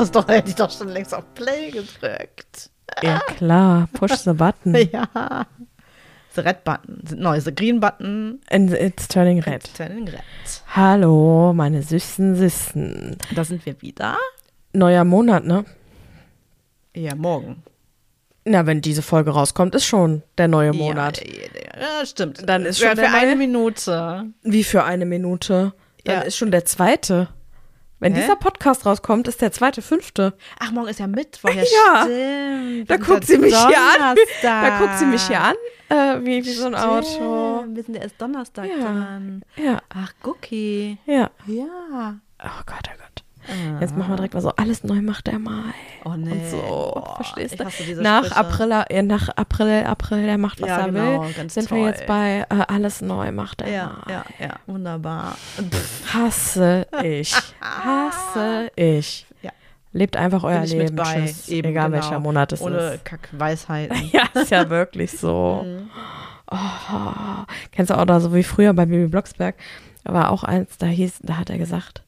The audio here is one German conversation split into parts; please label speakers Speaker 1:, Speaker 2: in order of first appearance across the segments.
Speaker 1: das doch, hätte ich doch schon längst auf Play gedrückt.
Speaker 2: Ja, klar. Push the button.
Speaker 1: Ja. The red button. The green button.
Speaker 2: And it's turning red.
Speaker 1: It's turning red.
Speaker 2: Hallo, meine süßen Süßen.
Speaker 1: Da sind wir wieder.
Speaker 2: Neuer Monat, ne?
Speaker 1: Ja, morgen.
Speaker 2: Na, wenn diese Folge rauskommt, ist schon der neue Monat.
Speaker 1: Ja, stimmt.
Speaker 2: Dann ist schon
Speaker 1: für
Speaker 2: der
Speaker 1: eine
Speaker 2: neue.
Speaker 1: Minute.
Speaker 2: Wie für eine Minute? Dann
Speaker 1: Ja.
Speaker 2: ist schon der zweite. Wenn dieser Podcast rauskommt, ist der 2.5.
Speaker 1: Ach, morgen ist ja Mittwoch. Ja,
Speaker 2: Ja.
Speaker 1: stimmt.
Speaker 2: Da
Speaker 1: Das
Speaker 2: guckt
Speaker 1: ist
Speaker 2: sie mich hier an.
Speaker 1: Donnerstag.
Speaker 2: Da guckt sie mich hier an, wie so ein Auto.
Speaker 1: Stimmt. Wir sind ja erst Donnerstag
Speaker 2: Ja.
Speaker 1: dran.
Speaker 2: Ja,
Speaker 1: Ach, Gucki.
Speaker 2: ja.
Speaker 1: Ja.
Speaker 2: Oh Gott, oh Gott. Jetzt machen wir direkt mal so, alles neu macht er mal.
Speaker 1: Oh nee.
Speaker 2: Und so,
Speaker 1: Boah,
Speaker 2: verstehst
Speaker 1: ich
Speaker 2: du?
Speaker 1: hasse diese
Speaker 2: Nach
Speaker 1: Sprüche.
Speaker 2: April, der macht, was
Speaker 1: Ja,
Speaker 2: er
Speaker 1: genau,
Speaker 2: will.
Speaker 1: ganz
Speaker 2: Sind
Speaker 1: toll.
Speaker 2: wir jetzt bei alles neu macht er
Speaker 1: Ja,
Speaker 2: mal.
Speaker 1: ja, wunderbar.
Speaker 2: Hasse ich. Hasse ich.
Speaker 1: Ja.
Speaker 2: Lebt einfach euer
Speaker 1: Bin ich
Speaker 2: Leben.
Speaker 1: mit bei.
Speaker 2: Tschüss.
Speaker 1: Eben,
Speaker 2: Egal
Speaker 1: genau.
Speaker 2: welcher Monat es
Speaker 1: Ohne
Speaker 2: ist.
Speaker 1: Kackweisheiten.
Speaker 2: Ja, ist ja wirklich so. Oh, kennst du auch da so wie früher bei Bibi Blocksberg? Da war auch eins, da hat er gesagt,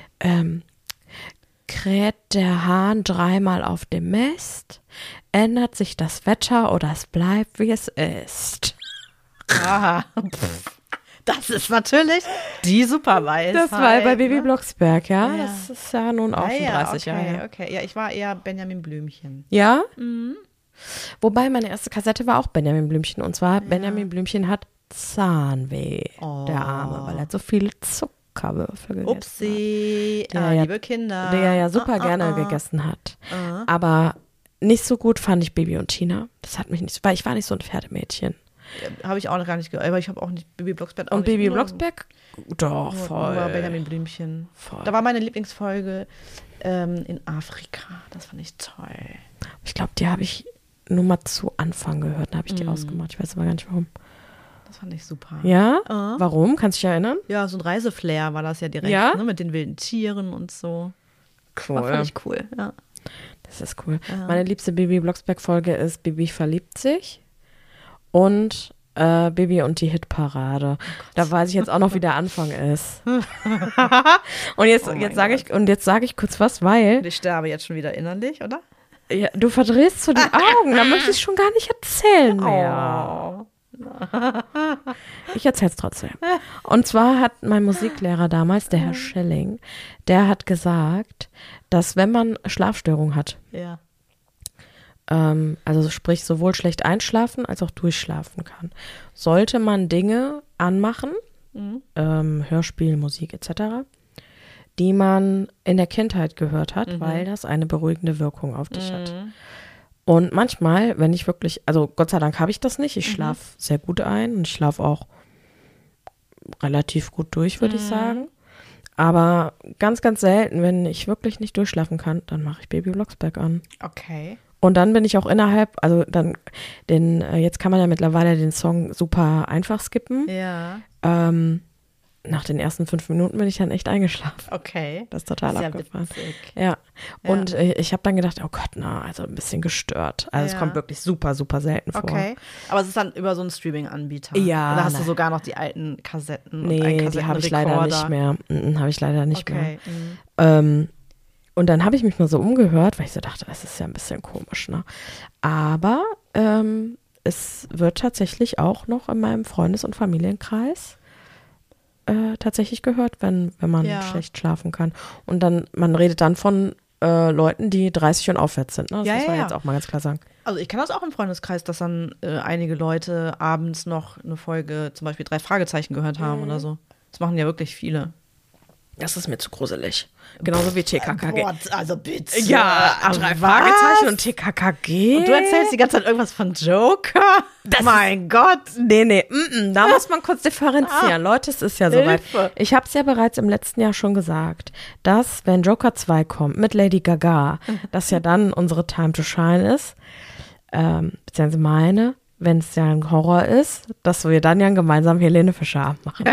Speaker 2: kräht der Hahn dreimal auf dem Mist, ändert sich das Wetter oder es bleibt, wie es ist.
Speaker 1: Aha. Das ist natürlich die Superweisheit.
Speaker 2: Das war bei Bibi
Speaker 1: ne?
Speaker 2: Blocksberg, ja?
Speaker 1: Ja.
Speaker 2: Das ist ja nun auch schon 30 Jahre her.
Speaker 1: Okay. Ja, ich war eher Benjamin Blümchen.
Speaker 2: Ja? Wobei meine erste Kassette war auch Benjamin Blümchen. Und zwar Benjamin Blümchen hat Zahnweh, der Arme, weil er so viele Zuckerwürfel gegessen
Speaker 1: Upsi.
Speaker 2: Der ja-
Speaker 1: liebe Kinder.
Speaker 2: hat. Der er ja super gerne gegessen hat. Aber nicht so gut fand ich Bibi und Tina. Das hat mich nicht, weil ich war nicht so ein Pferdemädchen.
Speaker 1: Habe ich auch noch gar nicht gehört. Aber ich habe auch nicht Bibi Blocksberg. auch
Speaker 2: Und
Speaker 1: nicht
Speaker 2: Bibi
Speaker 1: nur-
Speaker 2: Blocksberg? Doch,
Speaker 1: nur
Speaker 2: voll.
Speaker 1: Benjamin Blümchen.
Speaker 2: Voll.
Speaker 1: Da war meine Lieblingsfolge in Afrika. Das fand ich toll.
Speaker 2: Ich glaube, die habe ich nur mal zu Anfang gehört. Dann habe ich die ausgemacht. Ich weiß aber gar nicht, warum.
Speaker 1: Das fand ich super.
Speaker 2: Ja? Warum? Kannst du dich erinnern?
Speaker 1: Ja, so ein Reiseflair war das ja direkt.
Speaker 2: Ja?
Speaker 1: Ne, mit den wilden Tieren und so.
Speaker 2: Cool.
Speaker 1: War fand ich cool. Ja.
Speaker 2: Das ist cool. Meine liebste Bibi Blocksberg-Folge ist Bibi verliebt sich und Bibi und die Hitparade. Da weiß ich jetzt auch noch, wie der Anfang ist. Und jetzt sage ich kurz was, weil
Speaker 1: Ich sterbe jetzt schon wieder innerlich, oder?
Speaker 2: ja, du verdrehst so die Augen. Da möchte ich schon gar nicht erzählen mehr.
Speaker 1: Oh.
Speaker 2: Ich erzähl's trotzdem. Und zwar hat mein Musiklehrer damals, der Herr Schelling, der hat gesagt, dass wenn man Schlafstörungen hat,
Speaker 1: Ja.
Speaker 2: also sprich sowohl schlecht einschlafen als auch durchschlafen kann, sollte man Dinge anmachen, Hörspiel, Musik etc., die man in der Kindheit gehört hat, weil das eine beruhigende Wirkung auf dich hat. Und manchmal, wenn ich wirklich, also Gott sei Dank habe ich das nicht, ich schlafe sehr gut ein und ich schlafe auch relativ gut durch, würde ich sagen. Aber ganz, ganz selten, wenn ich wirklich nicht durchschlafen kann, dann mache ich Bibi Blocksberg an.
Speaker 1: Okay.
Speaker 2: Und dann bin ich auch jetzt kann man ja mittlerweile den Song super einfach skippen.
Speaker 1: Ja.
Speaker 2: Nach den ersten 5 Minuten bin ich dann echt eingeschlafen.
Speaker 1: Okay.
Speaker 2: Das ist total
Speaker 1: Sehr
Speaker 2: abgefahren.
Speaker 1: witzig.
Speaker 2: Ja. Und ich habe dann gedacht, oh Gott, also ein bisschen gestört. Also es
Speaker 1: Ja.
Speaker 2: kommt wirklich super, super selten vor.
Speaker 1: Okay. Aber es ist dann über so einen Streaming-Anbieter.
Speaker 2: Ja,
Speaker 1: Oder hast du
Speaker 2: nein.
Speaker 1: sogar noch die alten Kassetten? und einen
Speaker 2: Nee, die habe ich leider nicht mehr. Habe ich leider nicht
Speaker 1: Okay.
Speaker 2: mehr. Und dann habe ich mich mal so umgehört, weil ich so dachte, das ist ja ein bisschen komisch, ne? Aber es wird tatsächlich auch noch in meinem Freundes- und Familienkreis tatsächlich gehört, wenn man
Speaker 1: Ja.
Speaker 2: schlecht schlafen kann. Und dann, man redet dann von Leuten, die 30 und aufwärts sind, ne? Das
Speaker 1: Ja,
Speaker 2: muss man
Speaker 1: ja,
Speaker 2: jetzt
Speaker 1: ja.
Speaker 2: auch mal ganz klar sagen.
Speaker 1: Also ich kenne das auch im Freundeskreis, dass dann einige Leute abends noch eine Folge, zum Beispiel 3 Fragezeichen gehört haben oder so. Das machen ja wirklich viele.
Speaker 2: Das ist mir zu gruselig. Genauso wie TKKG.
Speaker 1: Gott, also bitte.
Speaker 2: Ja,
Speaker 1: aber
Speaker 2: 3
Speaker 1: was?
Speaker 2: Fragezeichen und TKKG.
Speaker 1: Und du erzählst die ganze Zeit irgendwas von Joker? Mein Gott.
Speaker 2: Nee, da muss man kurz differenzieren. Leute, es ist ja soweit.
Speaker 1: Hilfe.
Speaker 2: Ich habe es ja bereits im letzten Jahr schon gesagt, dass, wenn Joker 2 kommt mit Lady Gaga, das ja dann unsere Time to Shine ist, beziehungsweise meine, wenn es ja ein Horror ist, dass wir dann ja gemeinsam Helene Fischer machen.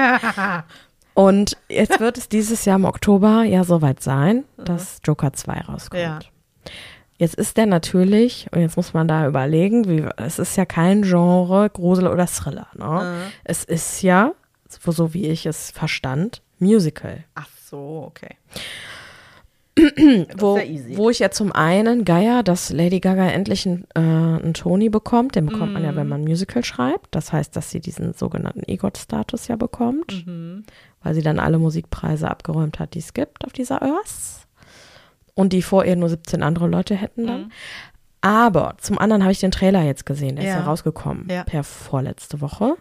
Speaker 2: Und jetzt wird es dieses Jahr im Oktober ja soweit sein, dass Joker 2 rauskommt.
Speaker 1: Ja.
Speaker 2: Jetzt ist der natürlich, und jetzt muss man da überlegen, es ist ja kein Genre Grusel oder Thriller. Ne? Es ist ja, so wie ich es verstand, Musical.
Speaker 1: Ach so, okay.
Speaker 2: wo ich ja zum einen geier, dass Lady Gaga endlich einen Tony bekommt. Den bekommt man ja, wenn man ein Musical schreibt. Das heißt, dass sie diesen sogenannten EGOT-Status ja bekommt, weil sie dann alle Musikpreise abgeräumt hat, die es gibt auf dieser Earth. Und die vor ihr nur 17 andere Leute hätten dann. Aber zum anderen habe ich den Trailer jetzt gesehen. Der ist ja rausgekommen per vorletzte Woche.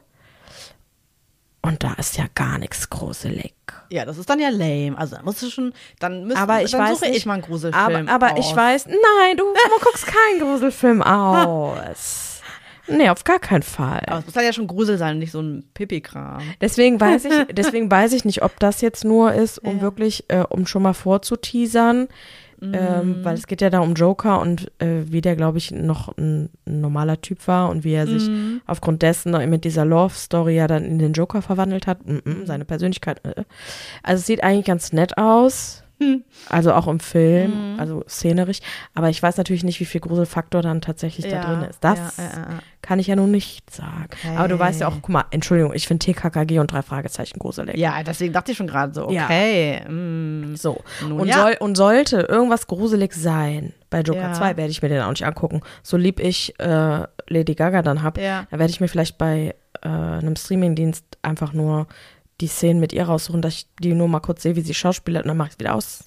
Speaker 2: Und da ist ja gar nichts gruselig.
Speaker 1: Ja, das ist dann ja lame. Also da musst du schon, dann
Speaker 2: suche
Speaker 1: ich mal einen Gruselfilm
Speaker 2: aber ich weiß, nein, du guckst keinen Gruselfilm aus. Nee, auf gar keinen Fall.
Speaker 1: Aber es muss dann ja schon Grusel sein und nicht so ein Pipi-Kram.
Speaker 2: Deswegen weiß ich nicht, ob das jetzt nur ist, um wirklich, um schon mal vorzuteasern, weil es geht ja da um Joker und wie der, glaube ich, noch ein normaler Typ war und wie er sich aufgrund dessen mit dieser Love-Story ja dann in den Joker verwandelt hat. Seine Persönlichkeit. Also es sieht eigentlich ganz nett aus. Also auch im Film, also szenerisch. Aber ich weiß natürlich nicht, wie viel Gruselfaktor dann tatsächlich da drin ist. Das kann ich ja nun nicht sagen. Okay. Aber du weißt ja auch, guck mal, Entschuldigung, ich finde TKKG und 3 Fragezeichen gruselig.
Speaker 1: Ja, deswegen dachte ich schon gerade so, okay.
Speaker 2: Ja. So. Und sollte irgendwas gruselig sein, bei Joker 2 werde ich mir den auch nicht angucken. So lieb ich Lady Gaga dann habe, da werde ich mir vielleicht bei einem Streamingdienst einfach nur die Szenen mit ihr raussuchen, dass ich die nur mal kurz sehe, wie sie schauspielert und dann mache ich es wieder aus.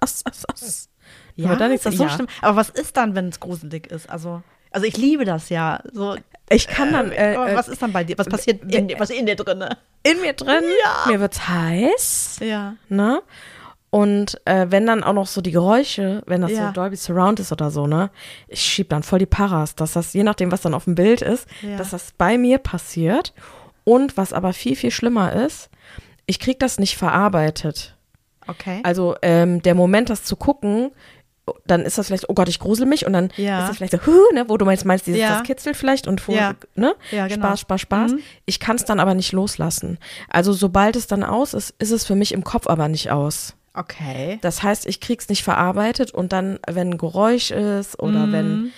Speaker 1: Ja, ist das so schlimm? Aber was ist dann, wenn es gruselig ist? Also ich liebe das ja. So,
Speaker 2: ich kann dann.
Speaker 1: Was ist dann bei dir? Was passiert was in dir drin?
Speaker 2: In mir drin? Ja. Mir wird's heiß.
Speaker 1: Ja.
Speaker 2: Ne? Und wenn dann auch noch so die Geräusche, wenn das so Dolby Surround ist oder so, ne? Ich schieb dann voll die Paras, dass das, je nachdem, was dann auf dem Bild ist, dass das bei mir passiert. Und was aber viel, viel schlimmer ist, ich krieg das nicht verarbeitet.
Speaker 1: Okay.
Speaker 2: Also der Moment, das zu gucken, dann ist das vielleicht, oh Gott, ich grusel mich und dann ist das vielleicht so, ne, wo du meinst, das kitzelt vielleicht und ne?
Speaker 1: Ja, genau.
Speaker 2: Spaß. Ich kann es dann aber nicht loslassen. Also sobald es dann aus ist, ist es für mich im Kopf aber nicht aus.
Speaker 1: Okay.
Speaker 2: Das heißt, ich krieg's nicht verarbeitet und dann, wenn ein Geräusch ist oder wenn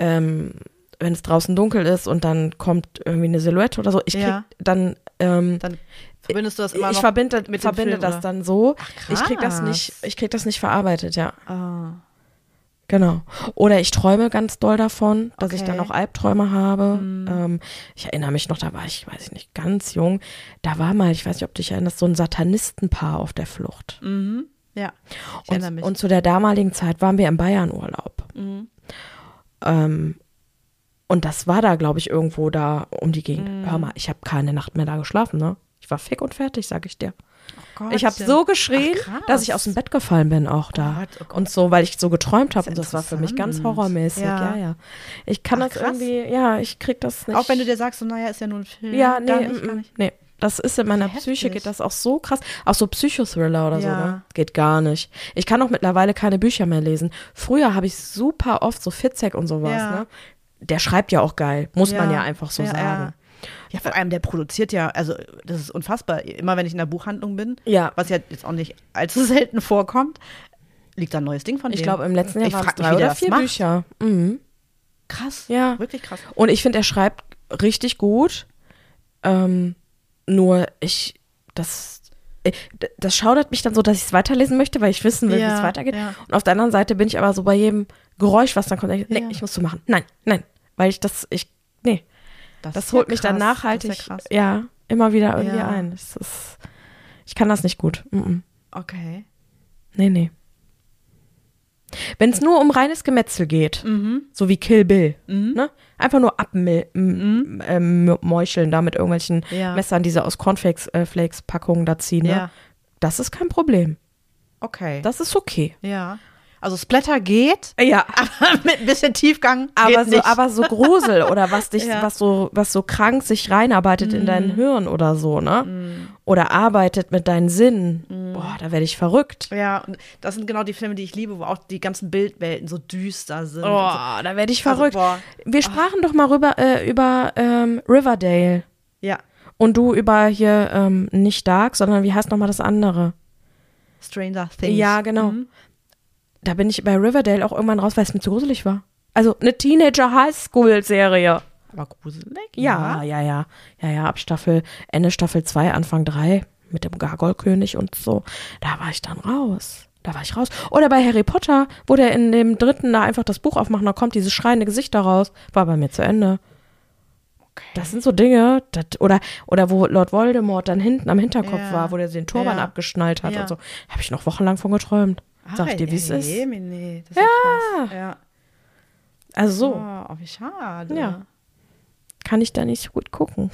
Speaker 2: es draußen dunkel ist und dann kommt irgendwie eine Silhouette oder so, ich krieg dann
Speaker 1: verbindest du das immer noch
Speaker 2: ich verbinde
Speaker 1: mit dem Film,
Speaker 2: das
Speaker 1: oder?
Speaker 2: dann so.
Speaker 1: Ach, krass.
Speaker 2: Ich krieg das nicht verarbeitet, ja.
Speaker 1: Oh.
Speaker 2: Genau. Oder ich träume ganz doll davon, dass ich dann auch Albträume habe. Ich erinnere mich noch, da war ich, weiß ich nicht, ganz jung. Da war mal, ich weiß nicht, ob du dich erinnerst, so ein Satanistenpaar auf der Flucht.
Speaker 1: Ja, ich erinnere mich.
Speaker 2: Und zu der damaligen Zeit waren wir im Bayern-Urlaub. Und das war da, glaube ich, irgendwo da um die Gegend. Hör mal, ich habe keine Nacht mehr da geschlafen, ne? Ich war fick und fertig, sag ich dir.
Speaker 1: Oh Gott,
Speaker 2: ich habe so geschrien, dass ich aus dem Bett gefallen bin auch da. Oh Gott. Und so, weil ich so geträumt habe. Und das war für mich ganz horrormäßig. Ja. Ich kann das irgendwie, ich krieg das nicht.
Speaker 1: Auch wenn du dir sagst, so, naja, ist ja nur ein Film.
Speaker 2: Ja,
Speaker 1: Gar nicht.
Speaker 2: Nee. Das ist in meiner Psyche, geht das auch so krass. Auch so Psychothriller oder so, ne? Geht gar nicht. Ich kann auch mittlerweile keine Bücher mehr lesen. Früher habe ich super oft so Fitzek und sowas, ne? Der schreibt ja auch geil, muss man ja einfach so sagen.
Speaker 1: Ja, vor allem der produziert ja, also das ist unfassbar. Immer wenn ich in der Buchhandlung bin, was ja jetzt auch nicht allzu selten vorkommt, liegt da ein neues Ding von dem.
Speaker 2: Ich glaube, im letzten Jahr waren es 3 oder 4 Bücher.
Speaker 1: Krass,
Speaker 2: ja.
Speaker 1: Wirklich krass.
Speaker 2: Und ich finde, er schreibt richtig gut. Nur das schaudert mich dann so, dass ich es weiterlesen möchte, weil ich wissen will, wie es weitergeht. Ja. Und auf der anderen Seite bin ich aber so bei jedem Geräusch, was dann kommt, ich muss so machen. Nein, weil das holt mich dann nachhaltig, immer wieder irgendwie ein. Ich kann das nicht gut.
Speaker 1: Okay.
Speaker 2: Nee. Wenn es nur um reines Gemetzel geht, so wie Kill Bill, ne? Einfach nur abmeucheln da mit irgendwelchen Messern, die sie aus Cornflakes-Packungen da ziehen, ne? Das ist kein Problem.
Speaker 1: Okay.
Speaker 2: Das ist okay.
Speaker 1: Ja. Also Splatter geht,
Speaker 2: aber
Speaker 1: mit ein bisschen Tiefgang
Speaker 2: aber so Grusel oder was so krank sich reinarbeitet in dein Hirn oder so, ne? Oder arbeitet mit deinen Sinnen. Boah, da werde ich verrückt.
Speaker 1: Ja, und das sind genau die Filme, die ich liebe, wo auch die ganzen Bildwelten so düster sind.
Speaker 2: Oh, so. Da werde ich verrückt. Wir sprachen doch mal über Riverdale.
Speaker 1: Ja.
Speaker 2: Und du über hier nicht Dark, sondern wie heißt nochmal das andere?
Speaker 1: Stranger Things.
Speaker 2: Ja, genau. Da bin ich bei Riverdale auch irgendwann raus, weil es mir zu gruselig war. Also eine Teenager-Highschool-Serie.
Speaker 1: Aber gruselig?
Speaker 2: Ja. Ab Ende Staffel 2, Anfang 3 mit dem Gargoyle-König und so. Da war ich dann raus. Da war ich raus. Oder bei Harry Potter, wo der in dem 3. da einfach das Buch aufmacht, da kommt dieses schreiende Gesicht da raus. War bei mir zu Ende.
Speaker 1: Okay.
Speaker 2: Das sind so Dinge, oder wo Lord Voldemort dann hinten am Hinterkopf war, wo der den Turban abgeschnallt hat und so. Habe ich noch wochenlang von geträumt. Sag ich dir, wie es ist.
Speaker 1: Nee, das ist krass. Ja.
Speaker 2: Also so.
Speaker 1: Oh, wie schade.
Speaker 2: Ja. Kann ich da nicht so gut gucken.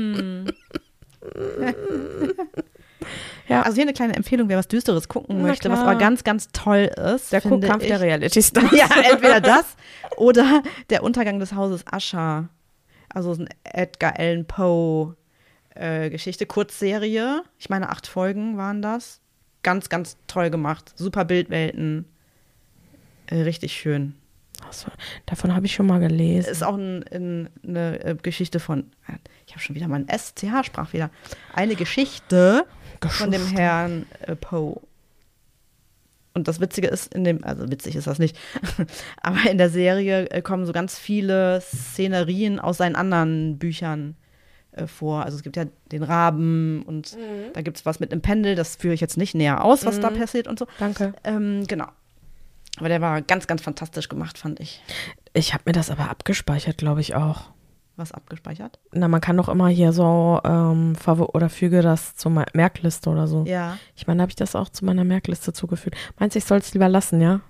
Speaker 2: Ja.
Speaker 1: Also hier eine kleine Empfehlung, wer was Düsteres gucken möchte, was aber ganz, ganz toll ist.
Speaker 2: Der Guckkampf der Reality Stars.
Speaker 1: Ja, entweder das oder der Untergang des Hauses Usher. Also so eine Edgar Allan Poe Geschichte, Kurzserie. Ich meine, 8 Folgen waren das. Ganz, ganz toll gemacht. Super Bildwelten. Richtig schön.
Speaker 2: Also, davon habe ich schon mal gelesen.
Speaker 1: Ist auch eine Geschichte von, ich habe schon wieder meinen SCH-Sprach wieder, eine Geschichte von dem Herrn Poe. Und das Witzige ist, also witzig ist das nicht, aber in der Serie kommen so ganz viele Szenerien aus seinen anderen Büchern vor. Also es gibt ja den Raben und da gibt es was mit einem Pendel, das führe ich jetzt nicht näher aus, was da passiert und so.
Speaker 2: Danke.
Speaker 1: Genau. Aber der war ganz, ganz fantastisch gemacht, fand ich.
Speaker 2: Ich habe mir das aber abgespeichert, glaube ich auch.
Speaker 1: Was abgespeichert?
Speaker 2: Na, man kann doch immer hier so oder füge das zur Merkliste oder so.
Speaker 1: Ja.
Speaker 2: Ich meine, habe ich das auch zu meiner Merkliste zugefügt. Meinst du, ich soll es lieber lassen, ja?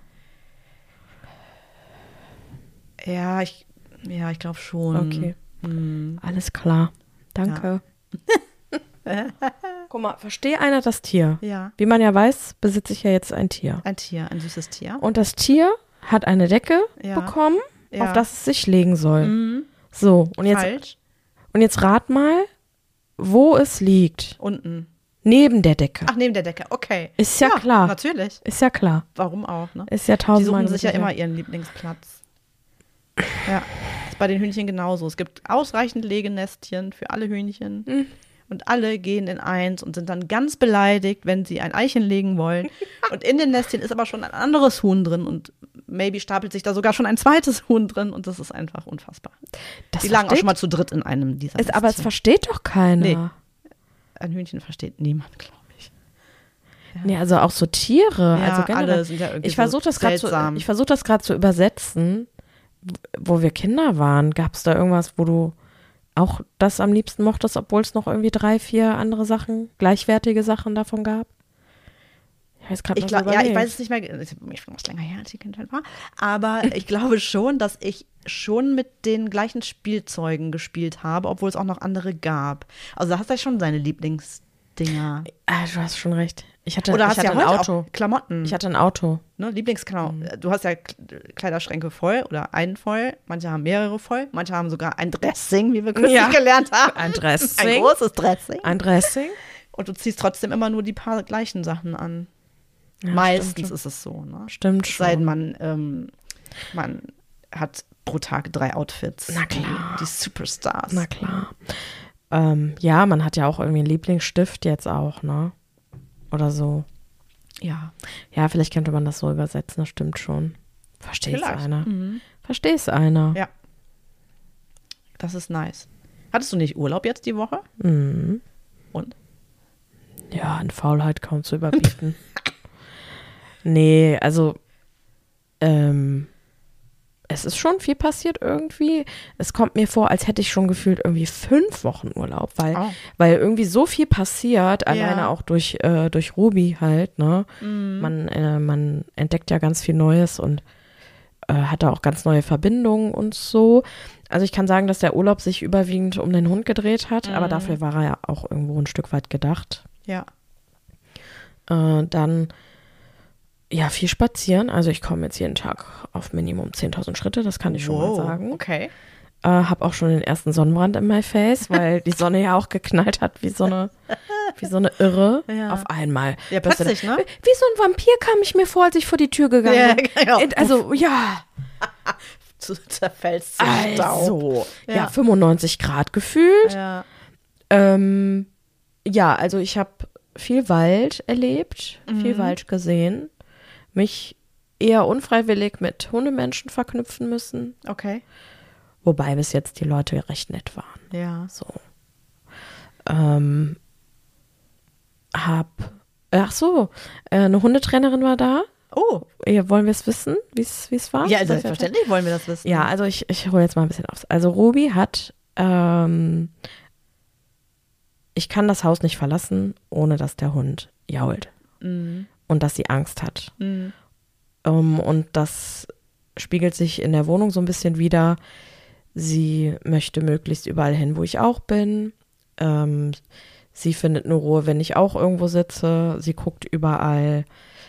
Speaker 1: Ja, ich glaube schon.
Speaker 2: Okay. Alles klar. Danke.
Speaker 1: Ja.
Speaker 2: Guck mal, verstehe einer das Tier?
Speaker 1: Ja.
Speaker 2: Wie man ja weiß, besitze ich ja jetzt ein Tier.
Speaker 1: Ein Tier, ein süßes Tier.
Speaker 2: Und das Tier hat eine Decke bekommen, auf das es sich legen soll. So, und jetzt rat mal, wo es liegt.
Speaker 1: Unten.
Speaker 2: Neben der Decke.
Speaker 1: Ach, neben der Decke, okay.
Speaker 2: Ist ja klar.
Speaker 1: Natürlich.
Speaker 2: Ist ja klar.
Speaker 1: Warum auch, ne?
Speaker 2: Ist ja
Speaker 1: Die
Speaker 2: tausendmal.
Speaker 1: suchen sich ja immer ihren Lieblingsplatz. Ja, ist bei den Hühnchen genauso. Es gibt ausreichend Legenestchen für alle Hühnchen. Und alle gehen in eins und sind dann ganz beleidigt, wenn sie ein Eichen legen wollen. Und in den Nestchen ist aber schon ein anderes Huhn drin und maybe stapelt sich da sogar schon ein zweites Huhn drin und das ist einfach unfassbar. Die lagen auch schon mal zu dritt in einem dieser Nestchen.
Speaker 2: Aber es versteht doch keiner.
Speaker 1: Nee. Ein Hühnchen versteht niemand, glaube ich. Ja.
Speaker 2: Nee, also auch so Tiere.
Speaker 1: Ja,
Speaker 2: also generell.
Speaker 1: alle sind ja irgendwie
Speaker 2: ich versuche das gerade zu übersetzen. Wo wir Kinder waren, gab es da irgendwas, wo du auch das am liebsten mochtest, obwohl es noch irgendwie 3, 4 andere Sachen, gleichwertige Sachen davon gab? Ich weiß gerade
Speaker 1: ich weiß es nicht mehr, ich muss länger her, als ich Kind war, aber ich glaube schon, dass ich schon mit den gleichen Spielzeugen gespielt habe, obwohl es auch noch andere gab. Also da hast du ja schon seine Lieblingsdinger.
Speaker 2: Du hast schon recht. Ich hatte
Speaker 1: ein
Speaker 2: Auto.
Speaker 1: Auch Klamotten.
Speaker 2: Ich hatte ein Auto.
Speaker 1: Ne, Lieblingsklamotten. Du hast ja Kleiderschränke voll oder einen voll. Manche haben mehrere voll. Manche haben sogar ein Dressing, wie wir kürzlich gelernt haben.
Speaker 2: Ein Dressing.
Speaker 1: Ein großes Dressing.
Speaker 2: Ein Dressing.
Speaker 1: Und du ziehst trotzdem immer nur die paar gleichen Sachen an. Ja, meistens ist es so. Ne?
Speaker 2: Stimmt schon.
Speaker 1: Sei denn, man hat pro Tag 3 Outfits.
Speaker 2: Na klar.
Speaker 1: Die Superstars.
Speaker 2: Na klar. Ja, man hat ja auch irgendwie einen Lieblingsstift jetzt auch, ne? Oder so.
Speaker 1: Ja.
Speaker 2: Ja, vielleicht könnte man das so übersetzen, das stimmt schon. Versteht es einer.
Speaker 1: Mhm.
Speaker 2: Versteht es einer.
Speaker 1: Ja. Das ist nice. Hattest du nicht Urlaub jetzt die Woche?
Speaker 2: Mhm.
Speaker 1: Und?
Speaker 2: Ja, an Faulheit kaum zu überbieten. Nee, also es ist schon viel passiert irgendwie. Es kommt mir vor, als hätte ich schon gefühlt irgendwie 5 Wochen Urlaub, weil irgendwie so viel passiert, alleine auch durch Ruby halt, ne? Man entdeckt ja ganz viel Neues und hat da auch ganz neue Verbindungen und so. Also ich kann sagen, dass der Urlaub sich überwiegend um den Hund gedreht hat, aber dafür war er ja auch irgendwo ein Stück weit gedacht.
Speaker 1: Ja.
Speaker 2: Dann ja, viel spazieren. Also ich komme jetzt jeden Tag auf Minimum 10.000 Schritte, das kann ich schon mal sagen.
Speaker 1: Okay.
Speaker 2: Hab auch schon den ersten Sonnenbrand in my face, weil die Sonne ja auch geknallt hat wie so eine Irre auf einmal.
Speaker 1: Ja, plötzlich, ne?
Speaker 2: Wie so ein Vampir kam ich mir vor, als ich vor die Tür gegangen bin.
Speaker 1: Ja, genau.
Speaker 2: Also, ja.
Speaker 1: Zerfällst du Staub.
Speaker 2: Also, ja, 95 Grad gefühlt.
Speaker 1: Ja.
Speaker 2: Ja, also ich habe viel Wald erlebt, viel Wald gesehen, mich eher unfreiwillig mit Hundemenschen verknüpfen müssen.
Speaker 1: Okay.
Speaker 2: Wobei bis jetzt die Leute recht nett waren.
Speaker 1: Ja.
Speaker 2: So. Hab Ach so, eine Hundetrainerin war da.
Speaker 1: Oh.
Speaker 2: Wollen wir es wissen, wie es war?
Speaker 1: Ja, selbstverständlich wollen wir das wissen.
Speaker 2: Ja, also ich hole jetzt mal ein bisschen aus. Also Robi hat, ich kann das Haus nicht verlassen, ohne dass der Hund jault. Und dass sie Angst hat. Und das spiegelt sich in der Wohnung so ein bisschen wider. Sie möchte möglichst überall hin, wo ich auch bin. Sie findet nur Ruhe, wenn ich auch irgendwo sitze. Sie guckt überall.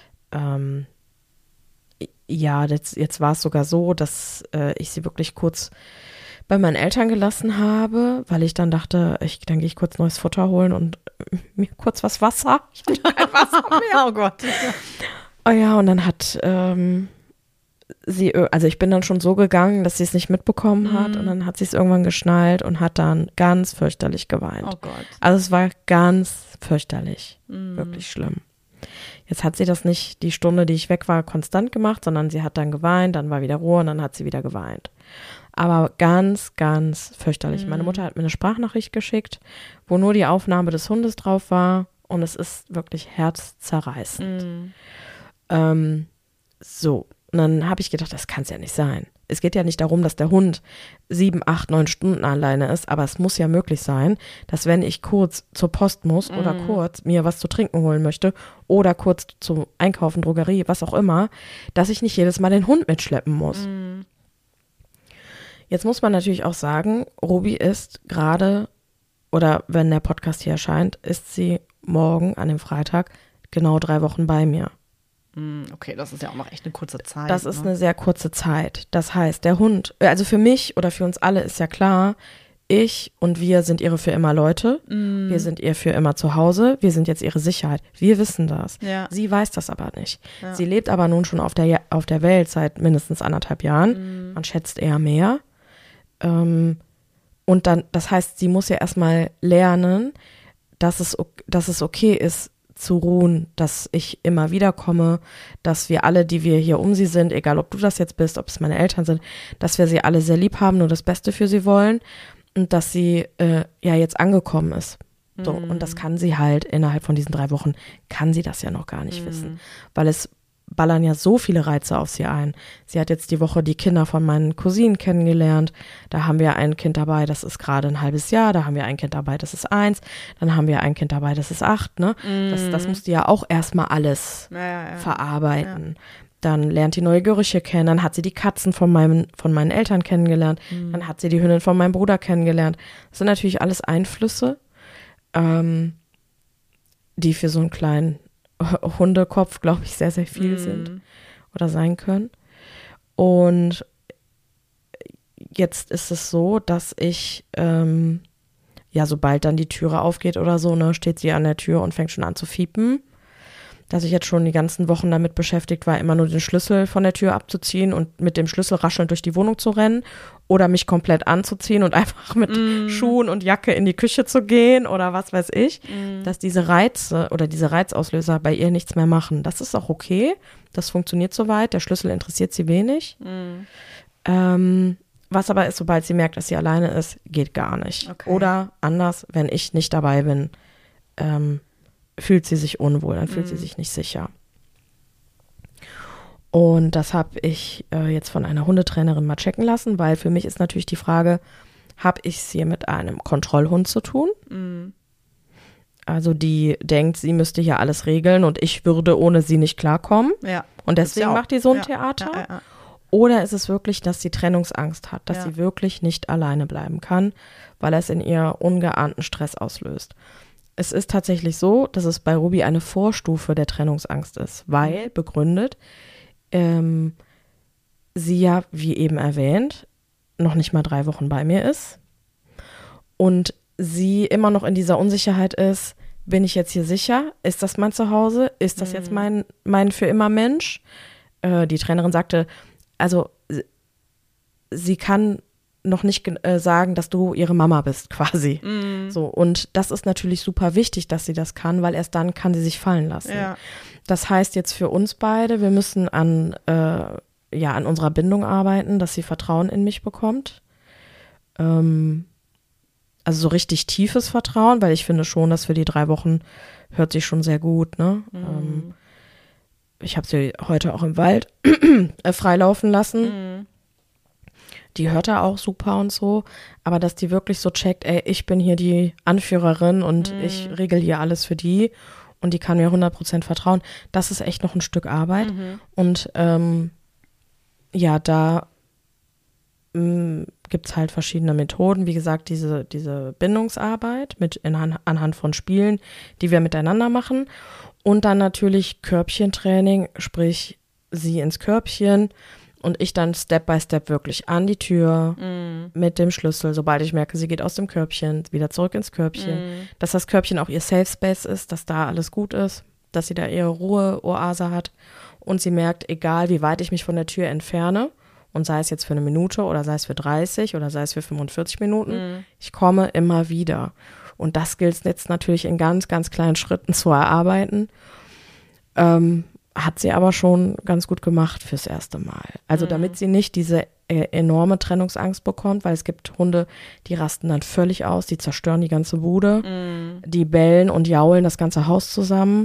Speaker 2: Ja, jetzt war es sogar so, dass ich sie wirklich kurz bei meinen Eltern gelassen habe, weil ich dann dachte, dann gehe ich kurz neues Futter holen und mir kurz was Wasser. Ich hatte kein Wasser mehr.
Speaker 1: Oh Gott.
Speaker 2: Oh ja, und dann hat sie, also ich bin dann schon so gegangen, dass sie es nicht mitbekommen hat und dann hat sie es irgendwann geschnallt und hat dann ganz fürchterlich geweint.
Speaker 1: Oh Gott.
Speaker 2: Also es war ganz fürchterlich, wirklich schlimm. Jetzt hat sie das nicht die Stunde, die ich weg war, konstant gemacht, sondern sie hat dann geweint, dann war wieder Ruhe und dann hat sie wieder geweint. Aber ganz, ganz fürchterlich. Meine Mutter hat mir eine Sprachnachricht geschickt, wo nur die Aufnahme des Hundes drauf war und es ist wirklich herzzerreißend. So, und dann habe ich gedacht, das kann es ja nicht sein. Es geht ja nicht darum, dass der Hund 7, 8, 9 Stunden alleine ist, aber es muss ja möglich sein, dass wenn ich kurz zur Post muss oder kurz mir was zu trinken holen möchte oder kurz zum Einkaufen, Drogerie, was auch immer, dass ich nicht jedes Mal den Hund mitschleppen muss. Jetzt muss man natürlich auch sagen, Robi ist gerade, oder wenn der Podcast hier erscheint, ist sie morgen an dem Freitag genau 3 Wochen bei mir.
Speaker 1: Okay, das ist ja auch noch echt eine kurze Zeit.
Speaker 2: Das ist eine sehr kurze Zeit. Das heißt, der Hund, also für mich oder für uns alle ist ja klar, ich und wir sind ihre für immer Leute. Wir sind ihr für immer zu Hause. Wir sind jetzt ihre Sicherheit. Wir wissen das.
Speaker 1: Ja.
Speaker 2: Sie weiß das aber nicht.
Speaker 1: Ja.
Speaker 2: Sie lebt aber nun schon auf der Welt seit mindestens 1,5 Jahren. Man schätzt eher mehr. Und dann, das heißt, sie muss ja erstmal lernen, dass es okay ist, zu ruhen, dass ich immer wieder komme, dass wir alle, die wir hier um sie sind, egal ob du das jetzt bist, ob es meine Eltern sind, dass wir sie alle sehr lieb haben, nur das Beste für sie wollen und dass sie ja jetzt angekommen ist. So, und das kann sie halt innerhalb von diesen 3 Wochen, kann sie das ja noch gar nicht wissen, weil es ballern ja so viele Reize auf sie ein. Sie hat jetzt die Woche die Kinder von meinen Cousinen kennengelernt. Da haben wir ein Kind dabei, das ist gerade ein halbes Jahr. Da haben wir ein Kind dabei, das ist 1. Dann haben wir ein Kind dabei, das ist 8. Ne? Das musst du ja auch erstmal alles verarbeiten. Ja. Dann lernt die neue Gerüche kennen. Dann hat sie die Katzen von meinen Eltern kennengelernt. Dann hat sie die Hündin von meinem Bruder kennengelernt. Das sind natürlich alles Einflüsse, die für so einen kleinen Hundekopf, glaube ich, sehr, sehr viel sind oder sein können. Und jetzt ist es so, dass ich, sobald dann die Türe aufgeht oder so, ne, steht sie an der Tür und fängt schon an zu fiepen. Dass ich jetzt schon die ganzen Wochen damit beschäftigt war, immer nur den Schlüssel von der Tür abzuziehen und mit dem Schlüssel raschelnd durch die Wohnung zu rennen oder mich komplett anzuziehen und einfach mit Schuhen und Jacke in die Küche zu gehen oder was weiß ich, dass diese Reize oder diese Reizauslöser bei ihr nichts mehr machen. Das ist auch okay, das funktioniert soweit, der Schlüssel interessiert sie wenig. Was aber ist, sobald sie merkt, dass sie alleine ist, geht gar nicht. Okay. Oder anders, wenn ich nicht dabei bin, fühlt sie sich unwohl, dann fühlt sie sich nicht sicher. Und das habe ich jetzt von einer Hundetrainerin mal checken lassen, weil für mich ist natürlich die Frage, habe ich es hier mit einem Kontrollhund zu tun? Also die denkt, sie müsste hier alles regeln und ich würde ohne sie nicht klarkommen. Ja, und deswegen macht die so ein Theater. Ja. Oder ist es wirklich, dass sie Trennungsangst hat, dass sie wirklich nicht alleine bleiben kann, weil es in ihr ungeahnten Stress auslöst? Es ist tatsächlich so, dass es bei Robi eine Vorstufe der Trennungsangst ist, weil, begründet, sie ja, wie eben erwähnt, noch nicht mal 3 Wochen bei mir ist und sie immer noch in dieser Unsicherheit ist, bin ich jetzt hier sicher? Ist das mein Zuhause? Ist das jetzt mein für immer Mensch? Die Trainerin sagte, also sie kann noch nicht sagen, dass du ihre Mama bist, quasi. So, und das ist natürlich super wichtig, dass sie das kann, weil erst dann kann sie sich fallen lassen. Ja. Das heißt jetzt für uns beide, wir müssen an unserer Bindung arbeiten, dass sie Vertrauen in mich bekommt. Also Also so richtig tiefes Vertrauen, weil ich finde schon, dass für die 3 Wochen hört sich schon sehr gut, ne? Ich habe sie heute auch im Wald freilaufen lassen. Die hört er auch super und so, aber dass die wirklich so checkt, ey, ich bin hier die Anführerin und ich regel hier alles für die und die kann mir 100% vertrauen, das ist echt noch ein Stück Arbeit. Und ja, da gibt es halt verschiedene Methoden. Wie gesagt, diese Bindungsarbeit anhand von Spielen, die wir miteinander machen. Und dann natürlich Körbchentraining, sprich sie ins Körbchen und ich dann Step by Step wirklich an die Tür mit dem Schlüssel, sobald ich merke, sie geht aus dem Körbchen, wieder zurück ins Körbchen. Dass das Körbchen auch ihr Safe Space ist, dass da alles gut ist, dass sie da ihre Ruheoase hat und sie merkt, egal wie weit ich mich von der Tür entferne, und sei es jetzt für 1 Minute oder sei es für 30 oder sei es für 45 Minuten, ich komme immer wieder. Und das gilt es jetzt natürlich in ganz, ganz kleinen Schritten zu erarbeiten. Hat sie aber schon ganz gut gemacht fürs erste Mal. Also damit sie nicht diese enorme Trennungsangst bekommt, weil es gibt Hunde, die rasten dann völlig aus, die zerstören die ganze Bude, die bellen und jaulen das ganze Haus zusammen.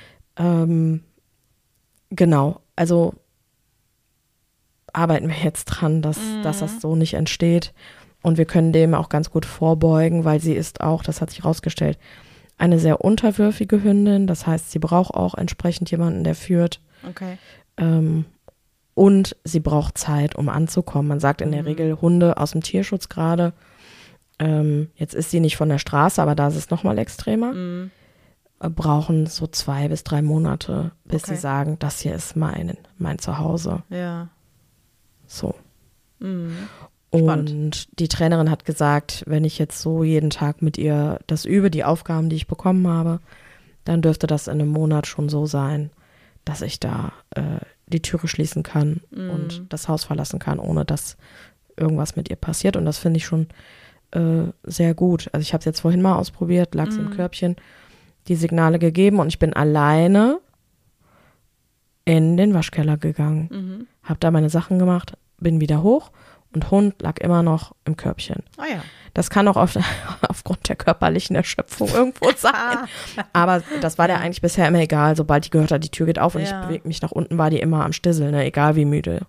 Speaker 2: Genau, also arbeiten wir jetzt dran, dass das so nicht entsteht. Und wir können dem auch ganz gut vorbeugen, weil sie ist auch, das hat sich rausgestellt, eine sehr unterwürfige Hündin. Das heißt, sie braucht auch entsprechend jemanden, der führt.
Speaker 1: Okay.
Speaker 2: Und sie braucht Zeit, um anzukommen. Man sagt in der Regel Hunde aus dem Tierschutz gerade, jetzt ist sie nicht von der Straße, aber da ist es nochmal extremer, brauchen so 2 bis 3 Monate, bis sie sagen, das hier ist mein Zuhause.
Speaker 1: Ja.
Speaker 2: So.
Speaker 1: Spannend.
Speaker 2: Und die Trainerin hat gesagt, wenn ich jetzt so jeden Tag mit ihr das übe, die Aufgaben, die ich bekommen habe, dann dürfte das in einem Monat schon so sein, dass ich da die Türe schließen kann und das Haus verlassen kann, ohne dass irgendwas mit ihr passiert. Und das finde ich schon sehr gut. Also ich habe es jetzt vorhin mal ausprobiert, lag sie im Körbchen, die Signale gegeben und ich bin alleine in den Waschkeller gegangen, habe da meine Sachen gemacht, bin wieder hoch und Hund lag immer noch im Körbchen.
Speaker 1: Ah ja.
Speaker 2: Das kann auch aufgrund der körperlichen Erschöpfung irgendwo sein. Aber das war der eigentlich bisher immer egal. Sobald die gehört hat, die Tür geht auf und ich bewege mich nach unten, war die immer am Stissel, ne? Egal wie müde.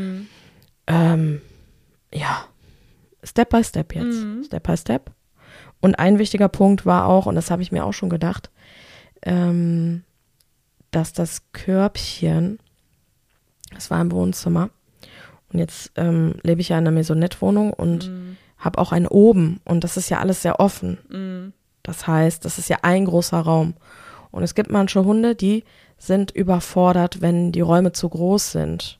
Speaker 2: Ja, Step by Step jetzt. Step by Step. Und ein wichtiger Punkt war auch, und das habe ich mir auch schon gedacht, dass das Körbchen, das war im Wohnzimmer, und jetzt lebe ich ja in einer Maisonette-Wohnung und habe auch einen oben und das ist ja alles sehr offen. Das heißt, das ist ja ein großer Raum. Und es gibt manche Hunde, die sind überfordert, wenn die Räume zu groß sind.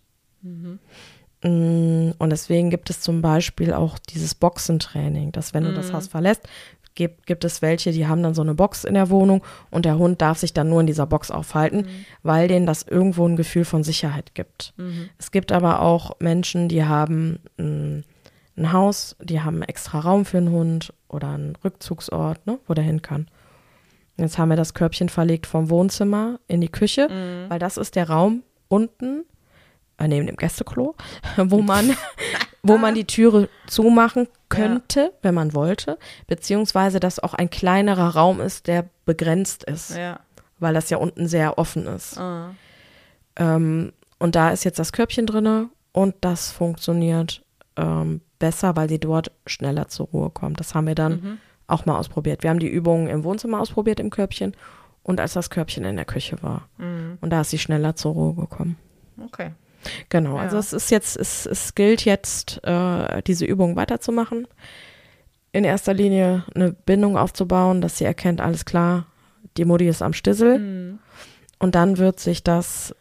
Speaker 2: Und deswegen gibt es zum Beispiel auch dieses Boxentraining, dass wenn du das Haus verlässt, gibt es welche, die haben dann so eine Box in der Wohnung und der Hund darf sich dann nur in dieser Box aufhalten, weil denen das irgendwo ein Gefühl von Sicherheit gibt. Es gibt aber auch Menschen, die haben ein Haus, die haben einen extra Raum für einen Hund oder einen Rückzugsort, ne, wo der hin kann. Jetzt haben wir das Körbchen verlegt vom Wohnzimmer in die Küche, weil das ist der Raum unten, neben dem Gästeklo, wo man die Türe zumachen könnte, wenn man wollte, beziehungsweise dass auch ein kleinerer Raum ist, der begrenzt ist, weil das ja unten sehr offen ist. Und da ist jetzt das Körbchen drinne und das funktioniert besser, weil sie dort schneller zur Ruhe kommt. Das haben wir dann auch mal ausprobiert. Wir haben die Übungen im Wohnzimmer ausprobiert im Körbchen und als das Körbchen in der Küche war. Und da ist sie schneller zur Ruhe gekommen.
Speaker 1: Okay.
Speaker 2: Genau, also es gilt jetzt, diese Übung weiterzumachen. In erster Linie eine Bindung aufzubauen, dass sie erkennt, alles klar, die Mutti ist am Stissel. Und dann wird sich das,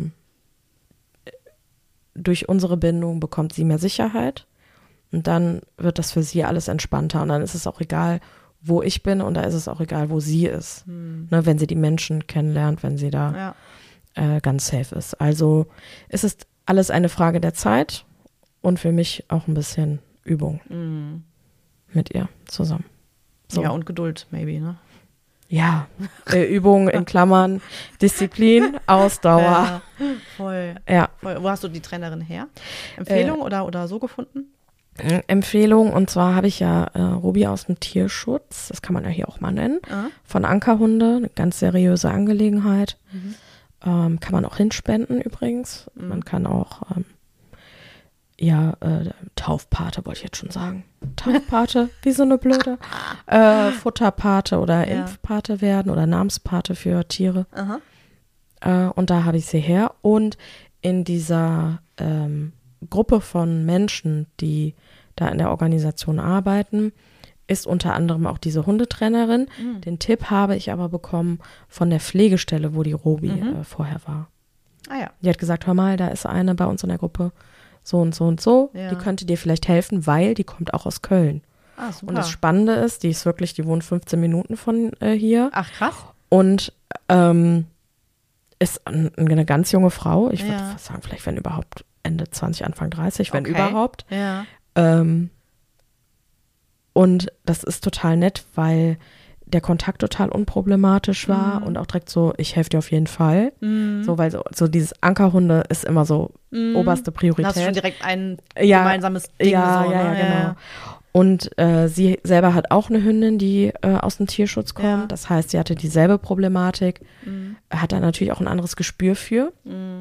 Speaker 2: durch unsere Bindung bekommt sie mehr Sicherheit. Und dann wird das für sie alles entspannter. Und dann ist es auch egal, wo ich bin und da ist es auch egal, wo sie ist. Ne, wenn sie die Menschen kennenlernt, wenn sie da ganz safe ist. Also es ist alles eine Frage der Zeit und für mich auch ein bisschen Übung mit ihr zusammen. So.
Speaker 1: Ja, und Geduld, maybe, ne?
Speaker 2: Ja, Übung in Klammern, Disziplin, Ausdauer.
Speaker 1: Ja, voll.
Speaker 2: Ja.
Speaker 1: Voll. Wo hast du die Trainerin her? Empfehlung oder so gefunden?
Speaker 2: Empfehlung, und zwar habe ich ja Ruby aus dem Tierschutz, das kann man ja hier auch mal nennen, von Ankerhunde, eine ganz seriöse Angelegenheit. Kann man auch hinspenden übrigens. Man kann auch, Taufpate wollte ich jetzt schon sagen. Taufpate, wie so eine blöde. Futterpate oder Impfpate werden oder Namenspate für Tiere. Und da habe ich sie her. Und in dieser Gruppe von Menschen, die da in der Organisation arbeiten, ist unter anderem auch diese Hundetrainerin. Den Tipp habe ich aber bekommen von der Pflegestelle, wo die Robi vorher war.
Speaker 1: Ah ja.
Speaker 2: Die hat gesagt, hör mal, da ist eine bei uns in der Gruppe, so und so und so. Ja. Die könnte dir vielleicht helfen, weil die kommt auch aus Köln.
Speaker 1: Ah, super.
Speaker 2: Und das Spannende ist, die wohnt 15 Minuten von hier.
Speaker 1: Ach, krass.
Speaker 2: Und ist eine ganz junge Frau. Ich würde fast sagen, vielleicht wenn überhaupt Ende 20, Anfang 30, wenn überhaupt.
Speaker 1: Ja.
Speaker 2: Und das ist total nett, weil der Kontakt total unproblematisch war und auch direkt so, ich helfe dir auf jeden Fall. So, weil so dieses Ankerhunde ist immer so oberste Priorität.
Speaker 1: Da hast du schon direkt ein gemeinsames Ding.
Speaker 2: Genau. Und sie selber hat auch eine Hündin, die aus dem Tierschutz kommt. Ja. Das heißt, sie hatte dieselbe Problematik, hat da natürlich auch ein anderes Gespür für.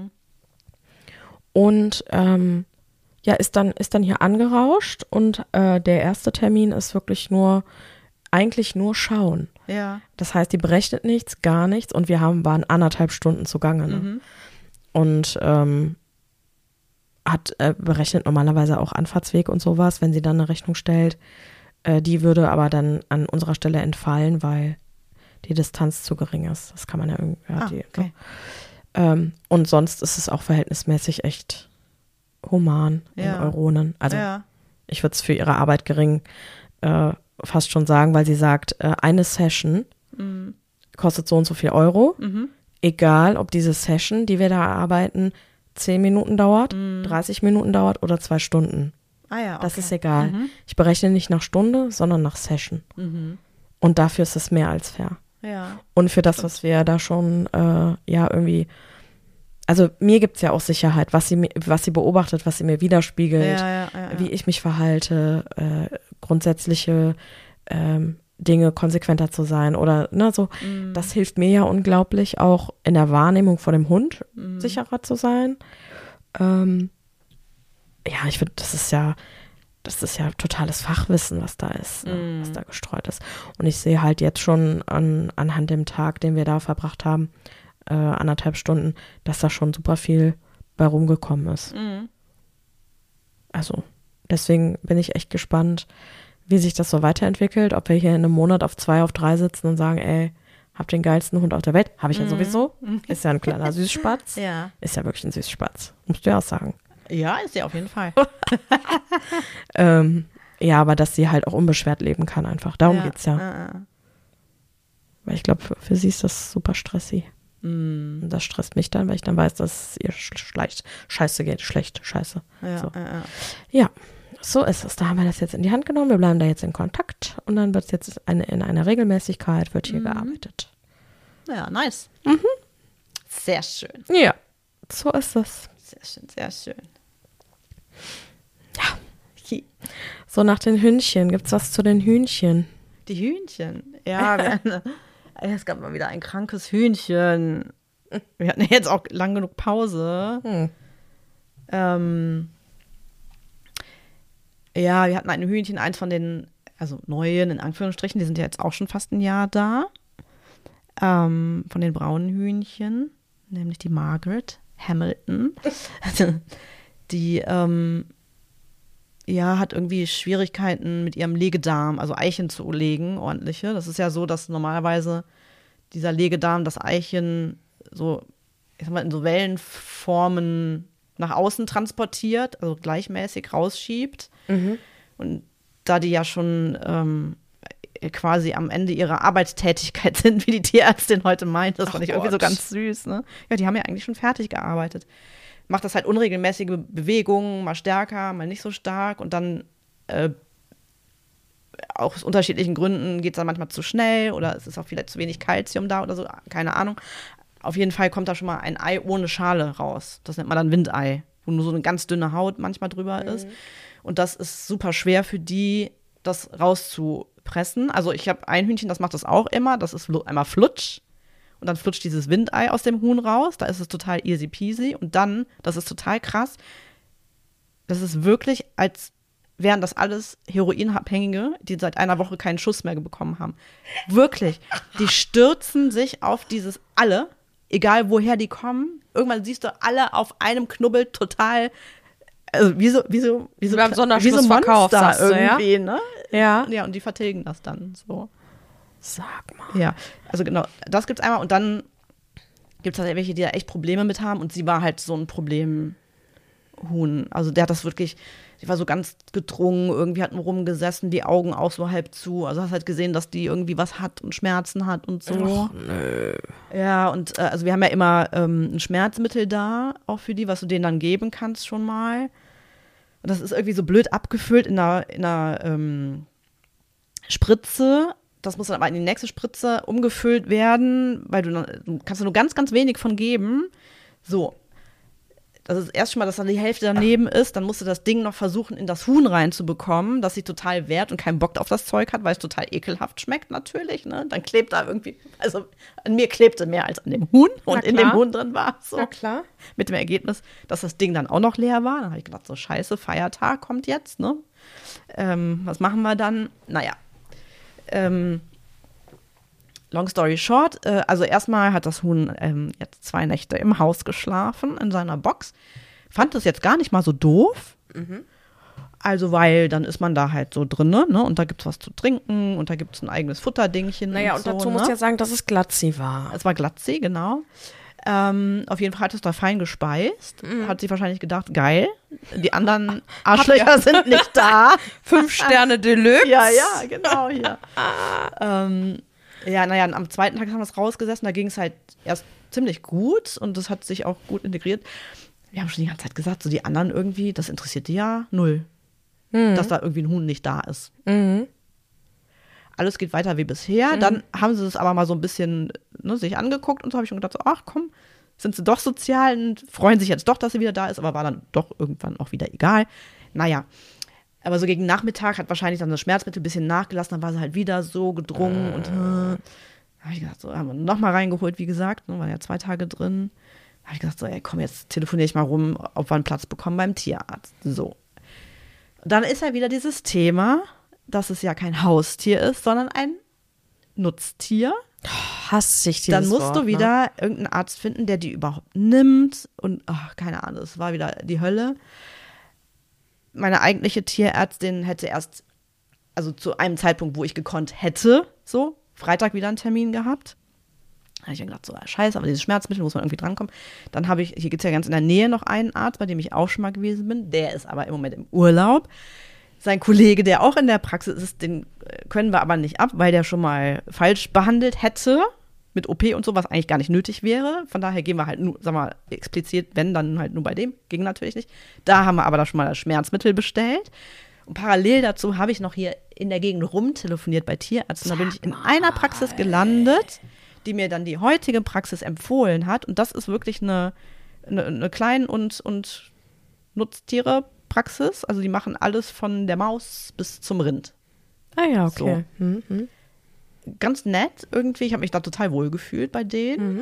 Speaker 2: Und ist dann hier angerauscht und der erste Termin ist wirklich eigentlich nur schauen.
Speaker 1: Ja.
Speaker 2: Das heißt, die berechnet nichts, gar nichts und wir waren 1,5 Stunden zugange. Ne? Und berechnet normalerweise auch Anfahrtsweg und sowas, wenn sie dann eine Rechnung stellt. Die würde aber dann an unserer Stelle entfallen, weil die Distanz zu gering ist. Das kann man ja irgendwie.
Speaker 1: Okay.
Speaker 2: Und sonst ist es auch verhältnismäßig echt human in Euronen. Also ich würde es für ihre Arbeit gering fast schon sagen, weil sie sagt, eine Session kostet so und so viel Euro. Egal, ob diese Session, die wir da arbeiten, 10 Minuten dauert, 30 Minuten dauert oder 2 Stunden.
Speaker 1: Ah ja, okay.
Speaker 2: Das ist egal. Ich berechne nicht nach Stunde, sondern nach Session. Und dafür ist es mehr als fair.
Speaker 1: Ja.
Speaker 2: Und für das, was wir da schon irgendwie, also mir gibt es ja auch Sicherheit, was sie beobachtet, was sie mir widerspiegelt, wie ich mich verhalte, grundsätzliche Dinge konsequenter zu sein oder so. Das hilft mir ja unglaublich, auch in der Wahrnehmung vor dem Hund sicherer zu sein. Ich finde, das ist ja totales Fachwissen, was da ist, was da gestreut ist. Und ich sehe halt jetzt schon anhand dem Tag, den wir da verbracht haben, 1,5 Stunden, dass da schon super viel bei rumgekommen ist. Also deswegen bin ich echt gespannt, wie sich das so weiterentwickelt, ob wir hier in einem Monat auf 2, auf 3 sitzen und sagen, ey, hab den geilsten Hund auf der Welt. Habe ich ja sowieso. Ist ja ein kleiner Süßspatz.
Speaker 1: Ja.
Speaker 2: Ist ja wirklich ein Süßspatz. Musst du ja auch sagen.
Speaker 1: Ja, ist ja auf jeden Fall.
Speaker 2: Aber dass sie halt auch unbeschwert leben kann einfach. Darum geht's ja. Weil ich glaube, für sie ist das super stressig. Und das stresst mich dann, weil ich dann weiß, dass es ihr scheiße geht. Scheiße. Ja, so ist es. Da haben wir das jetzt in die Hand genommen. Wir bleiben da jetzt in Kontakt und dann wird es jetzt in einer Regelmäßigkeit wird hier gearbeitet.
Speaker 1: Ja, nice. Sehr schön.
Speaker 2: Ja, so ist es.
Speaker 1: Sehr schön, sehr schön.
Speaker 2: Ja. So, nach den Hühnchen. Gibt's was zu den Hühnchen?
Speaker 1: Die Hühnchen? Ja, es gab mal wieder ein krankes Hühnchen. Wir hatten jetzt auch lang genug Pause. Wir hatten ein Hühnchen, eins von den, also neuen, in Anführungsstrichen, die sind ja jetzt auch schon fast ein Jahr da. Von den braunen Hühnchen, nämlich die Margaret Hamilton. Die, hat irgendwie Schwierigkeiten mit ihrem Legedarm, also Eichen zu legen, ordentliche. Das ist ja so, dass normalerweise dieser Legedarm das Eichen so, ich sag mal, in so Wellenformen nach außen transportiert, also gleichmäßig rausschiebt. Und da die ja schon quasi am Ende ihrer Arbeitstätigkeit sind, wie die Tierärztin heute meint, das fand ich irgendwie so ganz süß. Ne? Ja, die haben ja eigentlich schon fertig gearbeitet. Macht das halt unregelmäßige Bewegungen, mal stärker, mal nicht so stark und dann auch aus unterschiedlichen Gründen geht es dann manchmal zu schnell oder es ist auch vielleicht zu wenig Kalzium da oder so, keine Ahnung. Auf jeden Fall kommt da schon mal ein Ei ohne Schale raus. Das nennt man dann Windei, wo nur so eine ganz dünne Haut manchmal drüber ist. Und das ist super schwer für die, das rauszupressen. Also ich habe ein Hühnchen, das macht das auch immer. Das ist einmal flutsch. Und dann flutscht dieses Windei aus dem Huhn raus. Da ist es total easy peasy. Und dann, das ist total krass, das ist wirklich, als wären das alles Heroinabhängige, die seit einer Woche keinen Schuss mehr bekommen haben. Wirklich. Die stürzen sich auf dieses alle, egal woher die kommen. Irgendwann siehst du alle auf einem Knubbel total, also wie so
Speaker 2: beim Sonderschlussverkauf,
Speaker 1: Monster irgendwie,
Speaker 2: ja?
Speaker 1: Ne?
Speaker 2: Ja.
Speaker 1: Ja, und die vertilgen das dann so.
Speaker 2: Sag mal.
Speaker 1: Ja, also genau, das gibt's einmal. Und dann gibt's halt welche, die da echt Probleme mit haben. Und sie war halt so ein Problemhuhn. Also der hat das wirklich, die war so ganz gedrungen, irgendwie hat nur rumgesessen, die Augen auch so halb zu. Also hast halt gesehen, dass die irgendwie was hat und Schmerzen hat und so.
Speaker 2: Ach, nö.
Speaker 1: Ja, und also wir haben ja immer ein Schmerzmittel da, auch für die, was du denen dann geben kannst schon mal. Und das ist irgendwie so blöd abgefüllt in einer Spritze. Das muss dann aber in die nächste Spritze umgefüllt werden, weil du kannst da nur ganz, ganz wenig von geben. So. Das ist erst schon mal, dass dann die Hälfte daneben ist. Dann musst du das Ding noch versuchen, in das Huhn reinzubekommen, dass sie total wehrt und keinen Bock auf das Zeug hat, weil es total ekelhaft schmeckt natürlich. Ne? Dann klebt da irgendwie, also an mir klebte mehr als an dem Huhn und in dem Huhn drin war es so.
Speaker 2: Na klar.
Speaker 1: Mit dem Ergebnis, dass das Ding dann auch noch leer war. Dann habe ich gedacht, so scheiße, Feiertag kommt jetzt. Ne? Was machen wir dann? Naja. Long story short, also erstmal hat das Huhn jetzt 2 Nächte im Haus geschlafen, in seiner Box. Fand das jetzt gar nicht mal so doof. Mhm. Also, weil dann ist man da halt so drin, ne? Und da gibt's was zu trinken und da gibt's ein eigenes Futterdingchen.
Speaker 2: Naja, und
Speaker 1: so,
Speaker 2: dazu
Speaker 1: ne?
Speaker 2: muss ich ja sagen, dass es Glatzi war.
Speaker 1: Es war Glatzi, genau. Auf jeden Fall hat es da fein gespeist. Hat sie wahrscheinlich gedacht, geil, die anderen Arschlöcher sind nicht da.
Speaker 2: 5 Sterne Deluxe.
Speaker 1: Ja, genau, hier. Ja, naja, am zweiten Tag haben wir es rausgesessen, da ging es halt erst ziemlich gut und das hat sich auch gut integriert. Wir haben schon die ganze Zeit gesagt, so die anderen irgendwie, das interessiert die ja null, dass da irgendwie ein Huhn nicht da ist. Mhm. Alles geht weiter wie bisher. Dann haben sie es aber mal so ein bisschen sich angeguckt und so habe ich schon gedacht, so, ach komm, sind sie doch sozial und freuen sich jetzt doch, dass sie wieder da ist, aber war dann doch irgendwann auch wieder egal. Naja, aber so gegen Nachmittag hat wahrscheinlich dann das Schmerzmittel ein bisschen nachgelassen, dann war sie halt wieder so gedrungen und da habe ich gedacht, so, haben wir nochmal reingeholt, wie gesagt, waren ja 2 Tage drin. Da habe ich gedacht, so, ey, komm, jetzt telefoniere ich mal rum, ob wir einen Platz bekommen beim Tierarzt. So. Und dann ist ja wieder dieses Thema, dass es ja kein Haustier ist, sondern ein Nutztier.
Speaker 2: Hasse ich dieses
Speaker 1: Dann musst
Speaker 2: Wort,
Speaker 1: du wieder irgendeinen Arzt finden, der die überhaupt nimmt. Und keine Ahnung, es war wieder die Hölle. Meine eigentliche Tierärztin hätte erst, also zu einem Zeitpunkt, wo ich gekonnt hätte, so, Freitag wieder einen Termin gehabt. Da habe ich mir gedacht, so, scheiße, aber dieses Schmerzmittel muss man irgendwie drankommen. Dann habe ich, hier gibt es ja ganz in der Nähe noch einen Arzt, bei dem ich auch schon mal gewesen bin. Der ist aber im Moment im Urlaub. Sein Kollege, der auch in der Praxis ist, den können wir aber nicht ab, weil der schon mal falsch behandelt hätte mit OP und so, was eigentlich gar nicht nötig wäre. Von daher gehen wir halt nur, sag mal, explizit, wenn, dann halt nur bei dem. Ging natürlich nicht. Da haben wir aber da schon mal das Schmerzmittel bestellt. Und parallel dazu habe ich noch hier in der Gegend rumtelefoniert bei Tierärzten. Da bin ich in einer Praxis gelandet, die mir dann die heutige Praxis empfohlen hat. Und das ist wirklich eine Klein- und Nutztiere-Praxis. Also die machen alles von der Maus bis zum Rind.
Speaker 2: Ah ja, okay.
Speaker 1: So.
Speaker 2: Mhm.
Speaker 1: Ganz nett irgendwie. Ich habe mich da total wohl gefühlt bei denen.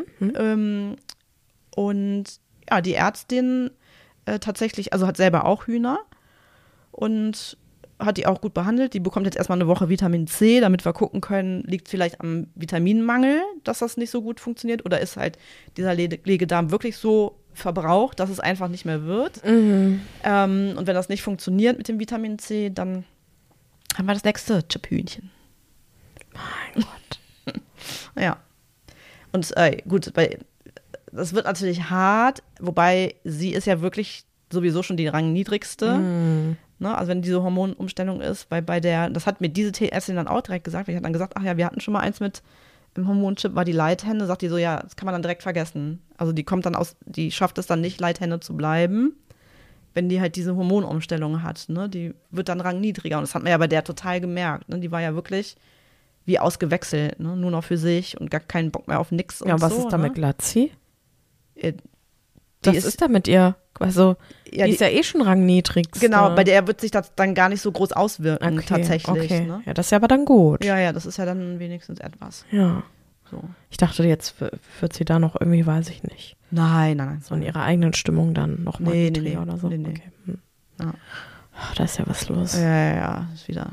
Speaker 1: Und ja, die Ärztin tatsächlich, also hat selber auch Hühner und hat die auch gut behandelt. Die bekommt jetzt erstmal eine Woche Vitamin C, damit wir gucken können, liegt vielleicht am Vitaminmangel, dass das nicht so gut funktioniert oder ist halt dieser Legedarm wirklich so verbraucht, dass es einfach nicht mehr wird. Und wenn das nicht funktioniert mit dem Vitamin C, dann haben wir das nächste Chiphühnchen.
Speaker 2: Mein Gott.
Speaker 1: Ja. Und gut, das wird natürlich hart, wobei sie ist ja wirklich sowieso schon die rangniedrigste. Ne? Also wenn diese Hormonumstellung ist, weil bei der, das hat mir diese Ärztin dann auch direkt gesagt, weil ich habe dann gesagt, ach ja, wir hatten schon mal eins mit im Hormonchip, war die Leithenne, sagt die so, ja, das kann man dann direkt vergessen. Also die kommt dann die schafft es dann nicht, Leithenne zu bleiben, wenn die halt diese Hormonumstellung hat, ne? Die wird dann rangniedriger und das hat man ja bei der total gemerkt, ne? Die war ja wirklich wie ausgewechselt, ne? Nur noch für sich und gar keinen Bock mehr auf nix und
Speaker 2: ja, was
Speaker 1: so,
Speaker 2: ist da mit Glatzi? Was ist da mit ihr? Also, die ist ja eh schon rangniedrigst.
Speaker 1: Genau, bei der wird sich das dann gar nicht so groß auswirken, tatsächlich.
Speaker 2: Okay.
Speaker 1: Ne?
Speaker 2: Ja, das ist ja aber dann gut.
Speaker 1: Ja, das ist ja dann wenigstens etwas.
Speaker 2: Ja.
Speaker 1: So.
Speaker 2: Ich dachte, jetzt wird sie da noch irgendwie, weiß ich nicht.
Speaker 1: Nein.
Speaker 2: So in ihrer eigenen Stimmung dann nochmal
Speaker 1: nee,
Speaker 2: oder so.
Speaker 1: Nee.
Speaker 2: Okay.
Speaker 1: Ja.
Speaker 2: Ach, da ist ja was los.
Speaker 1: Ja, ist wieder.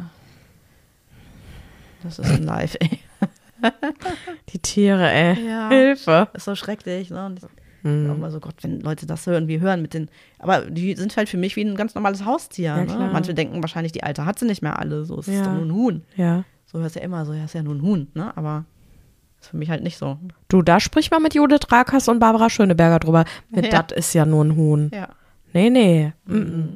Speaker 1: Das ist ein Live, ey.
Speaker 2: Die Tiere, ey.
Speaker 1: Ja.
Speaker 2: Hilfe.
Speaker 1: Ist so schrecklich, ne? Und ich auch mal so, Gott, wenn Leute das irgendwie hören mit den, aber die sind halt für mich wie ein ganz normales Haustier.
Speaker 2: Ja,
Speaker 1: ne? Manche denken wahrscheinlich, die Alte hat sie nicht mehr alle, so, es ist doch nur ein Huhn.
Speaker 2: Ja.
Speaker 1: So hörst du ja immer so, ja, ist ja nur ein Huhn, ne? Aber ist für mich halt nicht so.
Speaker 2: Du, da sprich mal mit Judith Rakers und Barbara Schöneberger drüber. Das ist ja nur ein Huhn.
Speaker 1: Ja.
Speaker 2: Nee. Die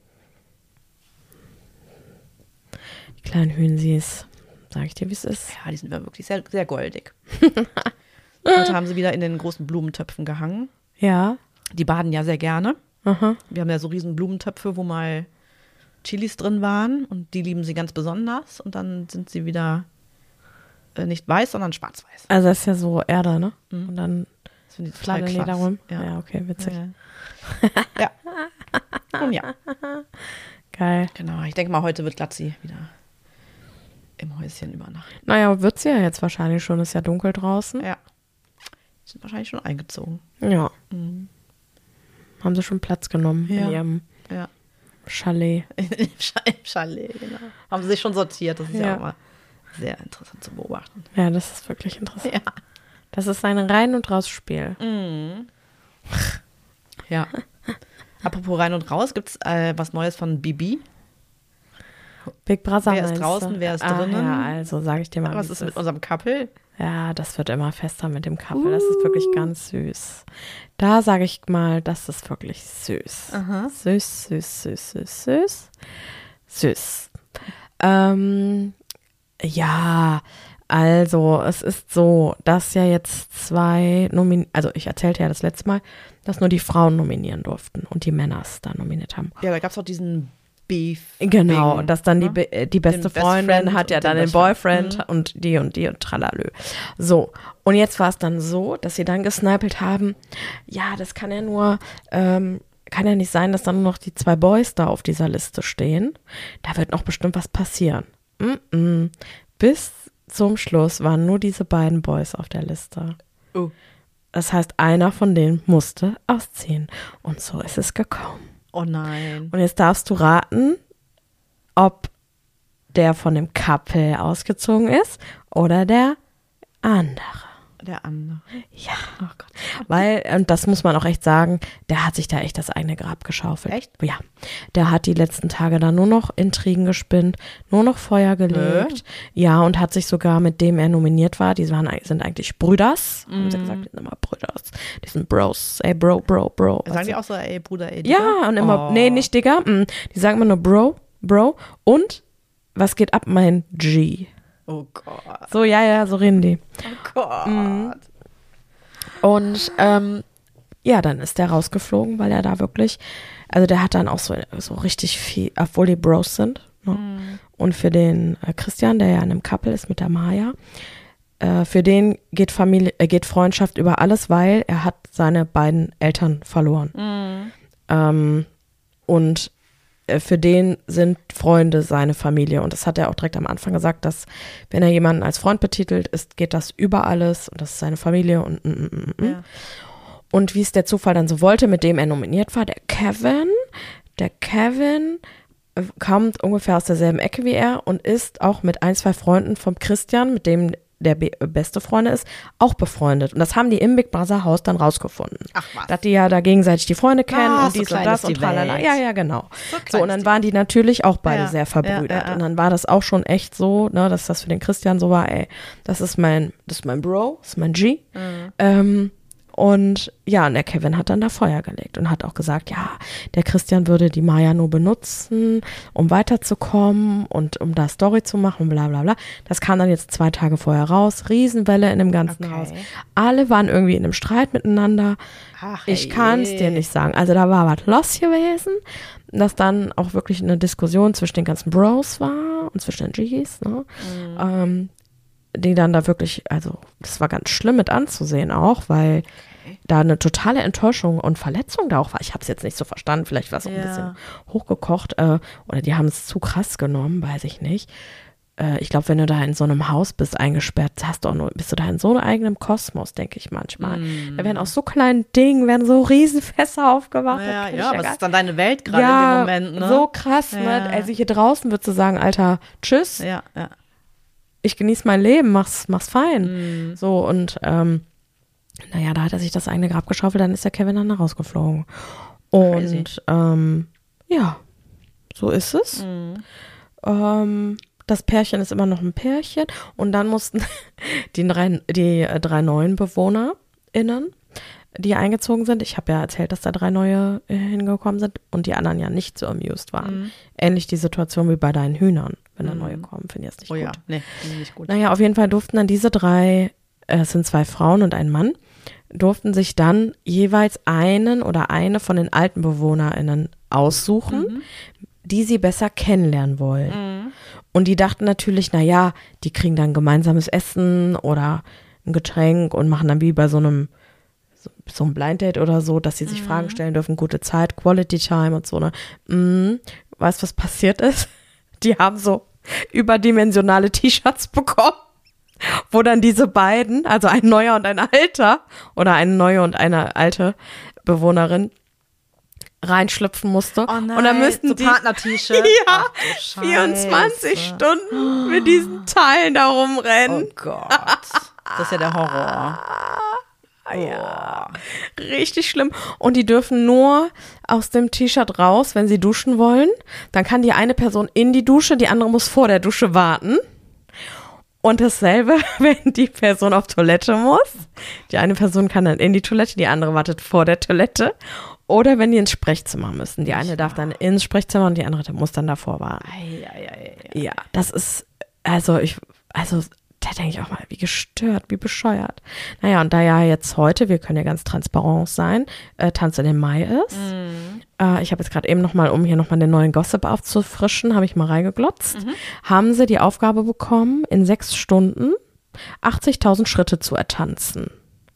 Speaker 2: kleinen Hühnsies. Sag ich dir, wie es ist.
Speaker 1: Ja, die sind wirklich sehr, sehr goldig. Heute haben sie wieder in den großen Blumentöpfen gehangen.
Speaker 2: Ja.
Speaker 1: Die baden ja sehr gerne.
Speaker 2: Aha.
Speaker 1: Wir haben ja so riesen Blumentöpfe, wo mal Chilis drin waren und die lieben sie ganz besonders und dann sind sie wieder nicht weiß, sondern schwarz-weiß.
Speaker 2: Also das ist ja so Erde, ne? Und dann
Speaker 1: fladdeln die da rum.
Speaker 2: Ja, okay, witzig.
Speaker 1: Ja. Und ja.
Speaker 2: Geil.
Speaker 1: Genau, ich denke mal, heute wird Glatzi wieder im Häuschen übernachten.
Speaker 2: Naja, wird sie ja jetzt wahrscheinlich schon, ist ja dunkel draußen.
Speaker 1: Ja. Die sind wahrscheinlich schon eingezogen.
Speaker 2: Ja. Haben sie schon Platz genommen in ihrem Chalet.
Speaker 1: Im Chalet, genau. Haben sie sich schon sortiert, das ist ja auch mal sehr interessant zu beobachten.
Speaker 2: Ja, das ist wirklich interessant.
Speaker 1: Ja.
Speaker 2: Das ist ein Rein- und Raus-Spiel.
Speaker 1: Ja. Apropos rein und raus, gibt es was Neues von Bibi?
Speaker 2: Big Brother.
Speaker 1: Wer ist draußen, wer ist drinnen?
Speaker 2: Ja, also sage ich dir mal.
Speaker 1: Was ist mit unserem Couple?
Speaker 2: Ja, das wird immer fester mit dem Couple. Das ist wirklich ganz süß. Da sage ich mal, das ist wirklich süß.
Speaker 1: Aha.
Speaker 2: Süß. Ja, also es ist so, dass ja jetzt also ich erzählte ja das letzte Mal, dass nur die Frauen nominieren durften und die Männer es da nominiert haben.
Speaker 1: Ja, da gab es auch diesen Beef.
Speaker 2: Genau, dass dann die beste Freundin hat ja dann den Boyfriend und die und tralalö. So, und jetzt war es dann so, dass sie dann gesnipelt haben, ja, das kann ja nicht sein, dass dann nur noch die 2 Boys da auf dieser Liste stehen. Da wird noch bestimmt was passieren. Bis zum Schluss waren nur diese beiden Boys auf der Liste. Das heißt, einer von denen musste ausziehen. Und so ist es gekommen.
Speaker 1: Oh nein.
Speaker 2: Und jetzt darfst du raten, ob der von dem Couple ausgezogen ist oder der andere.
Speaker 1: Der andere.
Speaker 2: Ja. Oh Gott. Weil, und das muss man auch echt sagen, der hat sich da echt das eigene Grab geschaufelt.
Speaker 1: Echt?
Speaker 2: Ja. Der hat die letzten Tage da nur noch Intrigen gespinnt, nur noch Feuer gelegt. Ja, und hat sich sogar mit dem er nominiert war, die sind eigentlich Brüders. Haben sie gesagt, die sind immer Brüders. Die sind Bros. Ey, Bro.
Speaker 1: Sagen die auch so, ey, Bruder, ey, Digga?
Speaker 2: Ja, und immer, nee, nicht Digga. Die sagen immer nur Bro. Und, was geht ab, mein G?
Speaker 1: Oh Gott.
Speaker 2: So, ja, so reden die.
Speaker 1: Oh Gott.
Speaker 2: Und dann ist der rausgeflogen, weil er da wirklich, also der hat dann auch so richtig viel, obwohl die Bros sind. Ne? Und für den Christian, der ja in einem Couple ist mit der Maya, für den geht Freundschaft über alles, weil er hat seine beiden Eltern verloren. Und für den sind Freunde seine Familie. Und das hat er auch direkt am Anfang gesagt, dass wenn er jemanden als Freund betitelt, geht das über alles und das ist seine Familie und
Speaker 1: Ja.
Speaker 2: Und wie es der Zufall dann so wollte, mit dem er nominiert war, der Kevin kommt ungefähr aus derselben Ecke wie er und ist auch mit 1, 2 Freunden vom Christian, mit dem der beste Freunde ist, auch befreundet. Und das haben die im Big Brother Haus dann rausgefunden.
Speaker 1: Ach was.
Speaker 2: Dass die ja da gegenseitig die Freunde kennen und
Speaker 1: so
Speaker 2: dies und
Speaker 1: klein
Speaker 2: das
Speaker 1: ist
Speaker 2: und
Speaker 1: die
Speaker 2: tralala.
Speaker 1: Welt.
Speaker 2: Ja, genau.
Speaker 1: So
Speaker 2: Und dann waren die natürlich auch beide
Speaker 1: Ja.
Speaker 2: sehr verbrüdert.
Speaker 1: Ja.
Speaker 2: Und dann war das auch schon echt so, ne, dass das für den Christian so war, ey, das ist mein Bro, das ist mein G. Und ja, und der Kevin hat dann da Feuer gelegt und hat auch gesagt, ja, der Christian würde die Maya nur benutzen, um weiterzukommen und um da Story zu machen, bla bla bla. Das kam dann jetzt 2 Tage vorher raus, Riesenwelle in dem ganzen Haus. Alle waren irgendwie in einem Streit miteinander.
Speaker 1: Ach,
Speaker 2: Ich kann es dir nicht sagen. Also da war was los gewesen, dass dann auch wirklich eine Diskussion zwischen den ganzen Bros war und zwischen den Gs, ne? Die dann da wirklich, also das war ganz schlimm mit anzusehen auch, weil da eine totale Enttäuschung und Verletzung da auch war. Ich habe es jetzt nicht so verstanden, vielleicht war es auch ein bisschen hochgekocht oder die haben es zu krass genommen, weiß ich nicht. Ich glaube, wenn du da in so einem Haus bist, eingesperrt, bist du da in so einem eigenen Kosmos, denke ich manchmal. Da werden aus so kleinen Dingen, werden so Riesenfässer aufgewacht.
Speaker 1: Ja, aber es ist dann deine Welt gerade in dem Moment, ne?
Speaker 2: So krass, ne? Also hier draußen würdest du sagen, Alter, tschüss.
Speaker 1: Ja.
Speaker 2: Ich genieße mein Leben, mach's fein. So, und da hat er sich das eigene Grab geschaufelt, dann ist der Kevin dann rausgeflogen. Und so ist es. Das Pärchen ist immer noch ein Pärchen und dann mussten die drei neuen BewohnerInnen, die eingezogen sind, ich habe ja erzählt, dass da 3 neue hingekommen sind und die anderen ja nicht so amused waren. Ähnlich die Situation wie bei deinen Hühnern, wenn da neue kommen, finde ich das nicht gut.
Speaker 1: Ja, nee, finde ich nicht gut.
Speaker 2: Naja, auf jeden Fall durften dann diese 3, es sind 2 Frauen und ein Mann, durften sich dann jeweils einen oder eine von den alten BewohnerInnen aussuchen, die sie besser kennenlernen wollen. Und die dachten natürlich, die kriegen dann gemeinsames Essen oder ein Getränk und machen dann wie bei so einem Blind Date oder so, dass sie sich Fragen stellen dürfen, gute Zeit, Quality Time und so. Ne? Weißt du, was passiert ist? Die haben so überdimensionale T-Shirts bekommen, wo dann diese beiden, also ein neuer und ein alter oder eine neue und eine alte Bewohnerin, reinschlüpfen musste.
Speaker 1: Oh nein,
Speaker 2: und dann müssten
Speaker 1: so
Speaker 2: die
Speaker 1: Partner-T-Shirt.
Speaker 2: Ja, 24 Stunden mit diesen Teilen da rumrennen.
Speaker 1: Oh Gott. Das ist ja der Horror.
Speaker 2: Ja, richtig schlimm. Und die dürfen nur aus dem T-Shirt raus, wenn sie duschen wollen. Dann kann die eine Person in die Dusche, die andere muss vor der Dusche warten. Und dasselbe, wenn die Person auf Toilette muss. Die eine Person kann dann in die Toilette, die andere wartet vor der Toilette. Oder wenn die ins Sprechzimmer müssen. Die eine darf dann ins Sprechzimmer und die andere muss dann davor warten. Ja, das ist, da denke ich auch mal, wie gestört, wie bescheuert. Naja, und da ja jetzt heute, wir können ja ganz transparent sein, Tanz in den Mai ist. Ich habe jetzt gerade eben nochmal, um hier nochmal den neuen Gossip aufzufrischen, habe ich mal reingeglotzt. Haben sie die Aufgabe bekommen, in 6 Stunden 80.000 Schritte zu ertanzen.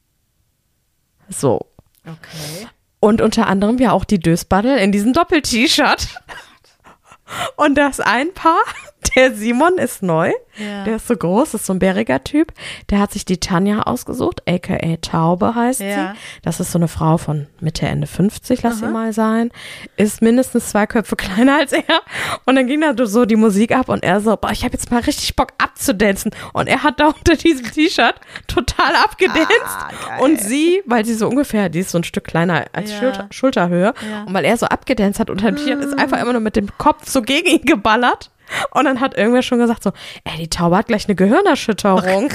Speaker 2: So.
Speaker 1: Okay.
Speaker 2: Und unter anderem ja auch die Dösbaddel in diesem Doppel-T-Shirt. Und das ein Paar, der Simon ist neu, der ist so groß, ist so ein bäriger Typ, der hat sich die Tanja ausgesucht, aka Taube heißt sie. Das ist so eine Frau von Mitte, Ende 50, lass sie mal sein, ist mindestens 2 Köpfe kleiner als er und dann ging da so die Musik ab und er so, boah, ich habe jetzt mal richtig Bock abzudancen und er hat da unter diesem T-Shirt total abgedanced und sie, weil sie so ungefähr, die ist so ein Stück kleiner als Schulterhöhe und weil er so abgedanced hat unter dem T-Shirt, ist einfach immer nur mit dem Kopf so gegen ihn geballert. Und dann hat irgendwer schon gesagt so, die Taube hat gleich eine Gehirnerschütterung.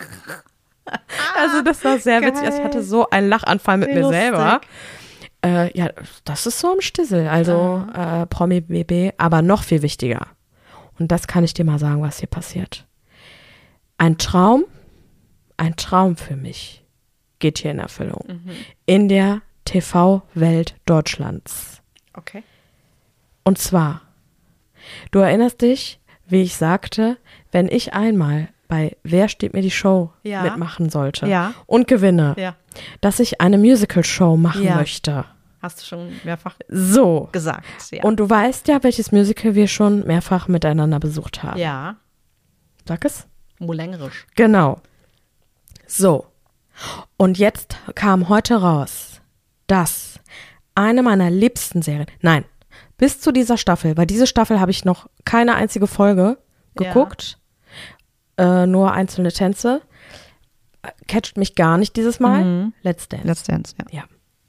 Speaker 2: Also das war sehr witzig. Ich hatte so einen Lachanfall mit mir selber. Ja, das ist so am Stissel. Also Promi-BB, aber noch viel wichtiger. Und das kann ich dir mal sagen, was hier passiert. Ein Traum für mich geht hier in Erfüllung. In der TV-Welt Deutschlands.
Speaker 1: Okay.
Speaker 2: Und zwar, du erinnerst dich, wie ich sagte, wenn ich einmal bei Wer steht mir die Show mitmachen sollte und gewinne, dass ich eine Musical-Show machen möchte.
Speaker 1: Hast du schon mehrfach gesagt. Ja.
Speaker 2: Und du weißt ja, welches Musical wir schon mehrfach miteinander besucht haben.
Speaker 1: Ja.
Speaker 2: Sag es.
Speaker 1: Moulingerisch.
Speaker 2: Genau. So. Und jetzt kam heute raus, dass eine meiner liebsten Serien, nein, bis zu dieser Staffel, weil diese Staffel habe ich noch keine einzige Folge geguckt, nur einzelne Tänze. Catcht mich gar nicht dieses Mal. Let's Dance.
Speaker 1: Let's Dance, ja.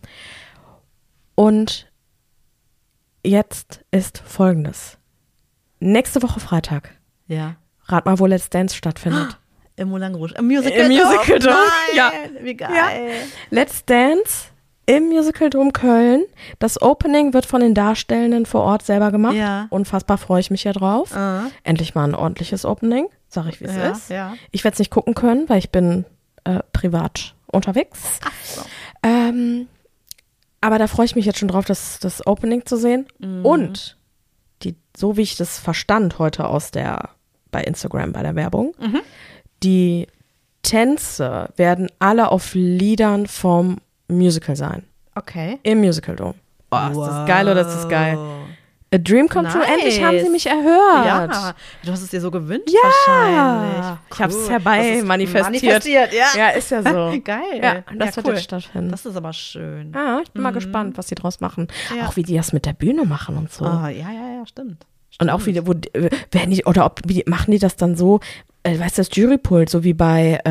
Speaker 2: Und jetzt ist Folgendes. Nächste Woche Freitag.
Speaker 1: Ja.
Speaker 2: Rat mal, wo Let's Dance stattfindet.
Speaker 1: Im Moulin Rouge. Im Musical
Speaker 2: Im Musical Dome. Ja.
Speaker 1: Wie geil.
Speaker 2: Ja. Let's Dance im Musical Dome Köln. Das Opening wird von den Darstellenden vor Ort selber gemacht.
Speaker 1: Ja.
Speaker 2: Unfassbar freue ich mich ja drauf. Endlich mal ein ordentliches Opening. Sag ich, wie es ist.
Speaker 1: Ja.
Speaker 2: Ich werde es nicht gucken können, weil ich bin privat unterwegs.
Speaker 1: Ach so.
Speaker 2: Aber da freue ich mich jetzt schon drauf, das Opening zu sehen. Und so wie ich das verstand heute bei Instagram, bei der Werbung, die Tänze werden alle auf Liedern vom Musical sein.
Speaker 1: Okay.
Speaker 2: Im Musical Dome. Oh, ist das geil oder ist das geil? A Dream Come True.
Speaker 1: Nice.
Speaker 2: Endlich haben sie mich erhört.
Speaker 1: Ja, du hast es dir so gewünscht
Speaker 2: Ja,
Speaker 1: wahrscheinlich. Cool.
Speaker 2: Ich habe es herbei manifestiert.
Speaker 1: Ja.
Speaker 2: Ja, ist ja so.
Speaker 1: Geil.
Speaker 2: Ja, das wird
Speaker 1: cool.
Speaker 2: jetzt stattfinden.
Speaker 1: Das ist aber schön.
Speaker 2: Ja, ich bin mal gespannt, was die draus machen.
Speaker 1: Ja.
Speaker 2: Auch wie die das mit der Bühne machen und so.
Speaker 1: Ja, stimmt.
Speaker 2: Und auch wie machen die das dann so, weißt du, das Jurypult, so wie bei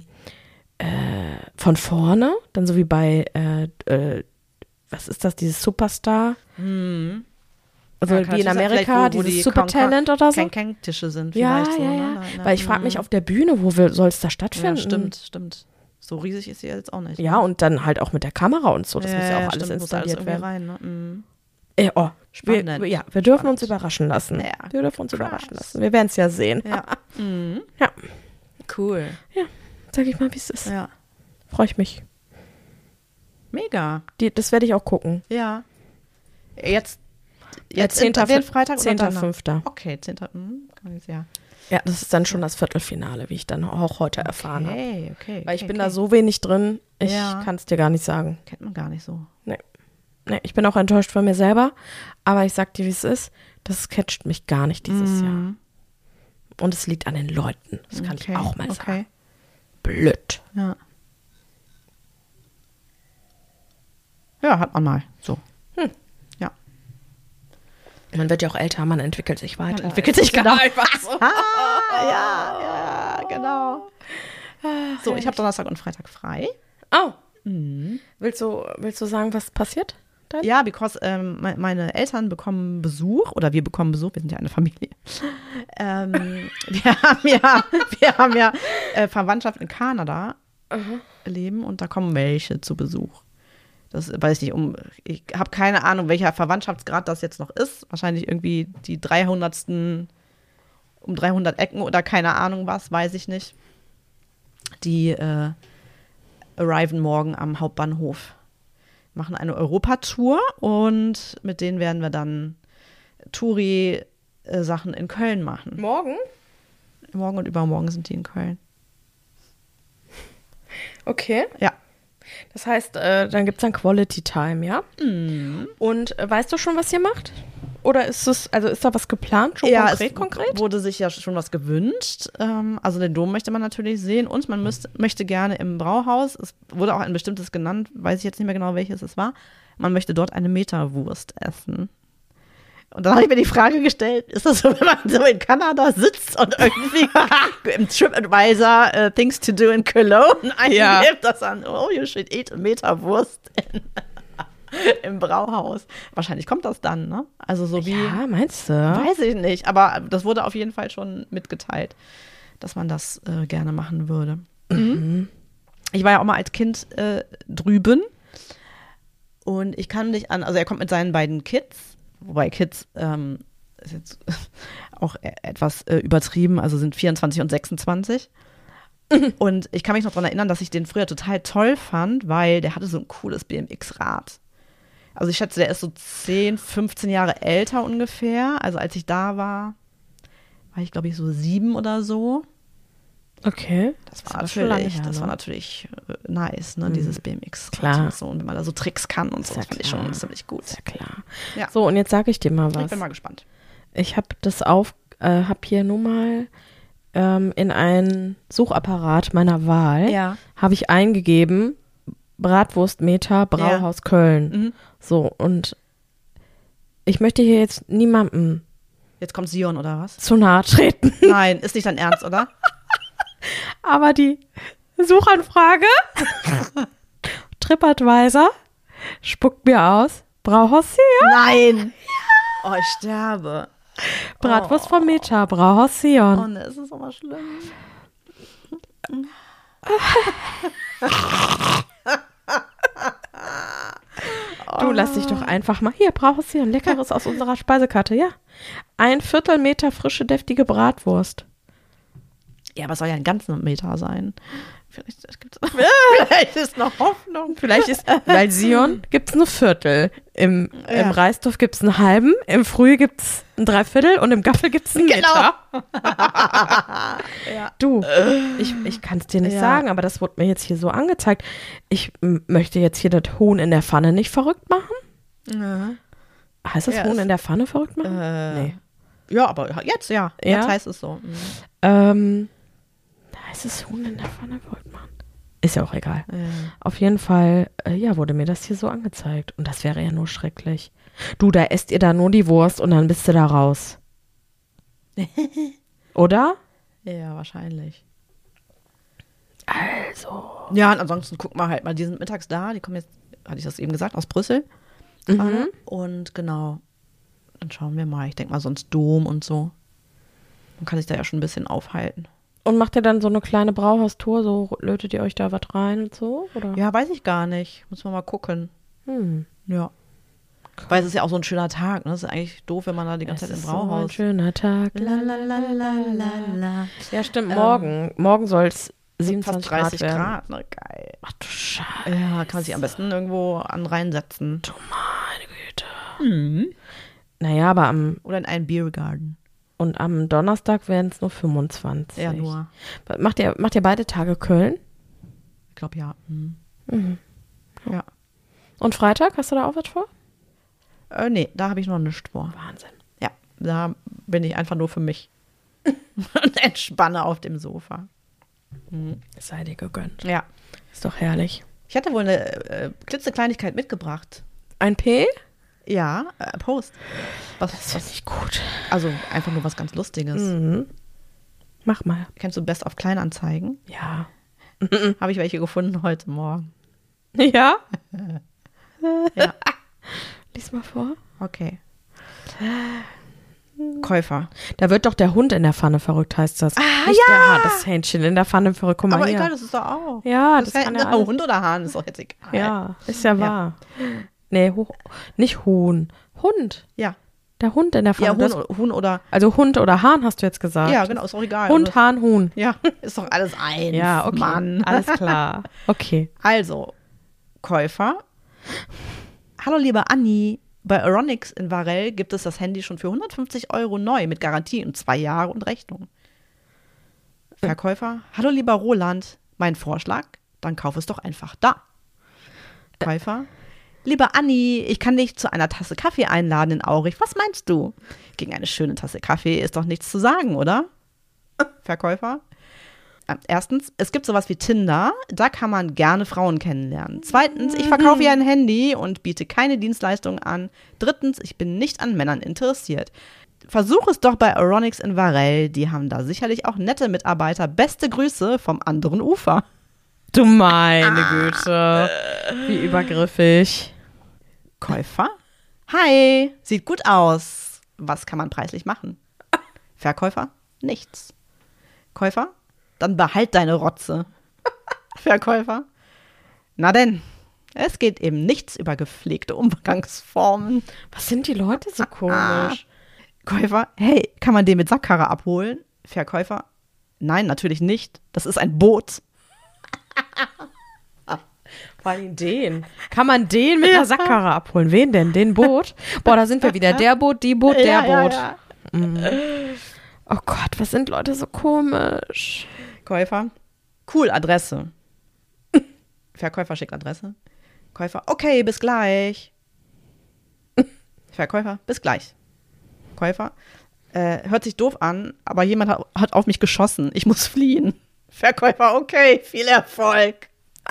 Speaker 2: von vorne, dann so wie bei was ist das, dieses Superstar? Also
Speaker 1: Ja,
Speaker 2: wie in Amerika, dieses Supertalent oder so.
Speaker 1: Tische sind
Speaker 2: Ja,
Speaker 1: vielleicht so.
Speaker 2: ja,
Speaker 1: Ne?
Speaker 2: ja. Weil ich frage mich auf der Bühne, wo soll es da stattfinden?
Speaker 1: Ja, stimmt. So riesig ist sie jetzt auch nicht.
Speaker 2: Ja, und dann halt auch mit der Kamera und so. Das muss ja auch alles
Speaker 1: stimmt,
Speaker 2: installiert
Speaker 1: muss
Speaker 2: werden.
Speaker 1: rein, ne?
Speaker 2: Wir dürfen uns überraschen lassen.
Speaker 1: Ja,
Speaker 2: wir dürfen uns überraschen lassen. Wir werden es ja sehen.
Speaker 1: Ja.
Speaker 2: Ja.
Speaker 1: Cool.
Speaker 2: Ja, sag ich mal, wie es ist.
Speaker 1: Ja.
Speaker 2: Freue ich mich.
Speaker 1: Mega.
Speaker 2: Das werde ich auch gucken.
Speaker 1: Ja. Jetzt
Speaker 2: 10.
Speaker 1: den Freitag
Speaker 2: 10.5.
Speaker 1: Okay, 10. Ja.
Speaker 2: Ja, das ist dann schon das Viertelfinale, wie ich dann auch heute erfahren habe.
Speaker 1: Okay.
Speaker 2: Weil ich bin da so wenig drin, ich
Speaker 1: Ja.
Speaker 2: kann es dir gar nicht sagen.
Speaker 1: Kennt man gar nicht so.
Speaker 2: Nee, ich bin auch enttäuscht von mir selber, aber ich sag dir, wie es ist, das catcht mich gar nicht dieses Jahr. Und es liegt an den Leuten, das kann ich auch mal sagen. Blöd.
Speaker 1: Ja. Ja, hat man mal. So. Ja.
Speaker 2: Man wird ja auch älter, man entwickelt sich weiter.
Speaker 1: Man entwickelt sich genau.
Speaker 2: einfach so.
Speaker 1: Ja, genau. So, ich habe Donnerstag und Freitag frei.
Speaker 2: Oh. Willst du sagen, was passiert? Dann?
Speaker 1: Ja, because meine Eltern bekommen Besuch, oder wir bekommen Besuch, wir sind ja eine Familie. Wir haben ja Verwandtschaft in Kanada leben und da kommen welche zu Besuch. Das weiß ich nicht, ich habe keine Ahnung, welcher Verwandtschaftsgrad das jetzt noch ist. Wahrscheinlich irgendwie die 300. um 300 Ecken oder keine Ahnung was, weiß ich nicht. Die arriven morgen am Hauptbahnhof. Machen eine Europatour und mit denen werden wir dann Touri-Sachen in Köln machen.
Speaker 2: Morgen?
Speaker 1: Morgen und übermorgen sind die in Köln.
Speaker 2: Okay.
Speaker 1: Ja.
Speaker 2: Das heißt, dann gibt es dann Quality Time, ja? Und weißt du schon, was ihr macht? Oder ist da was geplant, schon konkret?
Speaker 1: Wurde sich ja schon was gewünscht. Also den Dom möchte man natürlich sehen und man möchte gerne im Brauhaus, es wurde auch ein bestimmtes genannt, weiß ich jetzt nicht mehr genau, welches es war, man möchte dort eine Meterwurst essen. Und dann habe ich mir die Frage gestellt, ist das so, wenn man so in Kanada sitzt und irgendwie im TripAdvisor Things to do in Cologne eingibt, dass dann, you should eat a Meterwurst im Brauhaus. Wahrscheinlich kommt das dann, ne? Also so wie.
Speaker 2: Ja, meinst du?
Speaker 1: Weiß ich nicht, aber das wurde auf jeden Fall schon mitgeteilt, dass man das gerne machen würde. Ich war ja auch mal als Kind drüben und ich kann mich also er kommt mit seinen beiden Kids, wobei Kids ist jetzt auch etwas übertrieben, also sind 24 und 26. Und ich kann mich noch daran erinnern, dass ich den früher total toll fand, weil der hatte so ein cooles BMX-Rad. Also ich schätze, der ist so 10, 15 Jahre älter ungefähr. Also als ich da war ich glaube ich so 7 oder so.
Speaker 2: Okay.
Speaker 1: Das war natürlich nice, ne, dieses BMX-Rad.
Speaker 2: Klar.
Speaker 1: Und so. Und wenn man da so Tricks kann und so, das fand ich schon ziemlich gut.
Speaker 2: Ist ja klar.
Speaker 1: Ja.
Speaker 2: So, und jetzt sage ich dir mal was.
Speaker 1: Ich bin mal gespannt.
Speaker 2: Ich habe hab hier nur mal in einen Suchapparat meiner Wahl, habe ich eingegeben, Bratwurstmeter, Brauhaus Köln. So, und ich möchte hier jetzt niemandem
Speaker 1: Jetzt kommt Sion oder was?
Speaker 2: zu nahe treten.
Speaker 1: Nein, ist nicht dein Ernst, oder?
Speaker 2: Aber die Suchanfrage TripAdvisor spuckt mir aus, Brauhaus Sion.
Speaker 1: Nein! Oh, ich sterbe.
Speaker 2: Bratwurst vom Meter, Brauhaus Sion.
Speaker 1: Oh, ne, es ist aber schlimm.
Speaker 2: Du, lass dich doch einfach mal. Hier, Brauhaus Sion, Leckeres aus unserer Speisekarte, ja. 1/4 Meter frische, deftige Bratwurst.
Speaker 1: Ja, aber es soll ja ein ganzer Meter sein. Vielleicht ist noch Hoffnung.
Speaker 2: Vielleicht ist, weil Sion gibt es nur Viertel. Im Reistopf gibt es einen halben, im Früh gibt es ein Dreiviertel und im Gaffel gibt es einen Liter.
Speaker 1: Ja.
Speaker 2: Du, ich kann es dir nicht sagen, aber das wurde mir jetzt hier so angezeigt. Ich möchte jetzt hier das Huhn in der Pfanne nicht verrückt machen.
Speaker 1: Ja.
Speaker 2: Heißt das Huhn in der Pfanne verrückt machen?
Speaker 1: Nee. Ja, aber jetzt ja. Jetzt heißt es so.
Speaker 2: Heißt es Huhn in der Pfanne verrückt machen? Ist ja auch egal. Ja. Auf jeden Fall, wurde mir das hier so angezeigt. Und das wäre ja nur schrecklich. Du, da esst ihr da nur die Wurst und dann bist du da raus. Oder?
Speaker 1: Ja, wahrscheinlich.
Speaker 2: Also.
Speaker 1: Ja, und ansonsten gucken wir halt mal, die sind mittags da, die kommen jetzt, hatte ich das eben gesagt, aus Brüssel. Und genau, dann schauen wir mal. Ich denke mal sonst Dom und so. Man kann sich da ja schon ein bisschen aufhalten.
Speaker 2: Und macht ihr dann so eine kleine Brauhaustour, so lötet ihr euch da was rein und so? Oder?
Speaker 1: Ja, weiß ich gar nicht. Muss man mal gucken. Ja. Weil es ist ja auch so ein schöner Tag, ne? Das ist eigentlich doof, wenn man da die ganze Zeit im Brauhaus.
Speaker 2: So ein schöner Tag.
Speaker 1: La.
Speaker 2: Ja, stimmt, morgen soll es 27
Speaker 1: fast 30
Speaker 2: Grad werden.
Speaker 1: Grad, ne? Geil.
Speaker 2: Ach du Scheiße.
Speaker 1: Ja, kann man sich am besten irgendwo an reinsetzen.
Speaker 2: Du meine Güte. Naja, aber
Speaker 1: oder in einen Biergarten.
Speaker 2: Und am Donnerstag werden es nur 25.
Speaker 1: Ja, nur.
Speaker 2: Macht ihr beide Tage Köln?
Speaker 1: Ich glaube, ja.
Speaker 2: Ja. Und Freitag, hast du da auch was vor?
Speaker 1: Nee, da habe ich noch nichts vor.
Speaker 2: Wahnsinn.
Speaker 1: Ja, da bin ich einfach nur für mich. Und entspanne auf dem Sofa.
Speaker 2: Es sei dir gegönnt.
Speaker 1: Ja.
Speaker 2: Ist doch herrlich.
Speaker 1: Ich hatte wohl eine klitzekleinigkeit mitgebracht.
Speaker 2: Ein P?
Speaker 1: Ja, Post.
Speaker 2: Das finde ich gut.
Speaker 1: Also einfach nur was ganz Lustiges.
Speaker 2: Mach mal.
Speaker 1: Kennst du Best of Kleinanzeigen?
Speaker 2: Ja.
Speaker 1: Habe ich welche gefunden heute Morgen.
Speaker 2: Ja?
Speaker 1: Ja.
Speaker 2: Lies mal vor.
Speaker 1: Okay. Käufer.
Speaker 2: Da wird doch der Hund in der Pfanne verrückt, heißt das.
Speaker 1: Nicht
Speaker 2: das Hähnchen in der Pfanne verrückt. Guck mal
Speaker 1: aber
Speaker 2: hier.
Speaker 1: egal, das ist doch auch.
Speaker 2: Ja, das kann ja
Speaker 1: Hund oder Hahn, ist doch jetzt egal.
Speaker 2: Ja, ist ja wahr. Nee, nicht Huhn. Hund.
Speaker 1: Ja.
Speaker 2: Der Hund in der Pfanne.
Speaker 1: Ja, Huhn oder.
Speaker 2: Also Hund oder Hahn hast du jetzt gesagt.
Speaker 1: Ja, genau, ist auch egal.
Speaker 2: Hund, Hahn, Huhn.
Speaker 1: Ja, ist doch alles eins.
Speaker 2: Ja, okay.
Speaker 1: Mann.
Speaker 2: Alles klar. Okay.
Speaker 1: Also, Käufer. Hallo, liebe Anni. Bei Euronics in Varel gibt es das Handy schon für 150 € neu mit Garantie und 2 Jahre und Rechnung. Verkäufer. Hallo, lieber Roland. Mein Vorschlag? Dann kauf es doch einfach da. Käufer. Liebe Anni, ich kann dich zu einer Tasse Kaffee einladen in Aurich. Was meinst du? Gegen eine schöne Tasse Kaffee ist doch nichts zu sagen, oder? Verkäufer. Erstens, es gibt sowas wie Tinder. Da kann man gerne Frauen kennenlernen. Zweitens, ich verkaufe ja ein Handy und biete keine Dienstleistungen an. Drittens, ich bin nicht an Männern interessiert. Versuch es doch bei Euronics in Varel. Die haben da sicherlich auch nette Mitarbeiter. Beste Grüße vom anderen Ufer.
Speaker 2: Du meine Güte. Wie übergriffig.
Speaker 1: Käufer? Hi, sieht gut aus. Was kann man preislich machen? Verkäufer? Nichts. Käufer? Dann behalt deine Rotze. Verkäufer? Na denn, es geht eben nichts über gepflegte Umgangsformen.
Speaker 2: Was sind die Leute so komisch?
Speaker 1: Käufer? Hey, kann man den mit Sackkarre abholen? Verkäufer? Nein, natürlich nicht. Das ist ein Boot.
Speaker 2: Vor allem den. Kann man den mit der Sackkarre abholen? Wen denn? Den Boot? Boah, da sind wir wieder. Der Boot, die Boot, der Boot. Ja. Oh Gott, was sind Leute so komisch?
Speaker 1: Käufer? Cool, Adresse. Verkäufer schickt Adresse. Käufer? Okay, bis gleich. Verkäufer? Bis gleich. Käufer? Hört sich doof an, aber jemand hat auf mich geschossen. Ich muss fliehen. Verkäufer? Okay, viel Erfolg.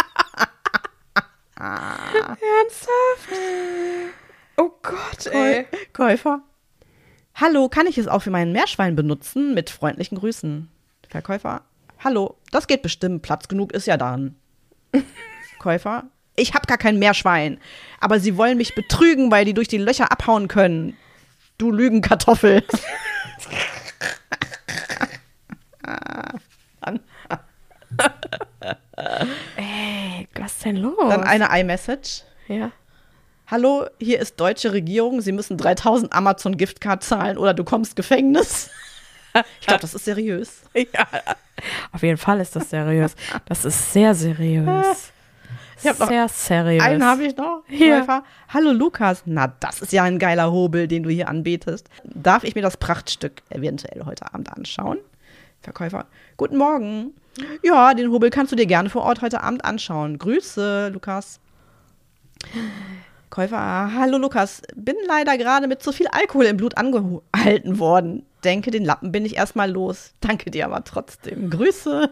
Speaker 2: Ernsthaft? Oh Gott, ey.
Speaker 1: Käufer? Hallo, kann ich es auch für meinen Meerschwein benutzen? Mit freundlichen Grüßen. Verkäufer? Hallo, das geht bestimmt. Platz genug ist ja dann. Käufer? Ich habe gar kein Meerschwein. Aber sie wollen mich betrügen, weil die durch die Löcher abhauen können. Du Lügenkartoffel.
Speaker 2: Ey, was ist denn los?
Speaker 1: Dann eine iMessage.
Speaker 2: Ja.
Speaker 1: Hallo, hier ist deutsche Regierung. Sie müssen 3.000 Amazon-Giftcard zahlen oder du kommst Gefängnis. Ich glaube, das ist seriös.
Speaker 2: Ja, auf jeden Fall ist das seriös. Das ist sehr seriös. Sehr seriös.
Speaker 1: Einen habe ich noch.
Speaker 2: Hier.
Speaker 1: Hallo Lukas. Na, das ist ja ein geiler Hobel, den du hier anbietest. Darf ich mir das Prachtstück eventuell heute Abend anschauen? Verkäufer. Guten Morgen. Ja, den Hobel kannst du dir gerne vor Ort heute Abend anschauen. Grüße, Lukas. Käufer. Hallo Lukas. Bin leider gerade mit zu viel Alkohol im Blut angehalten worden. Denke, den Lappen bin ich erstmal los. Danke dir aber trotzdem. Grüße.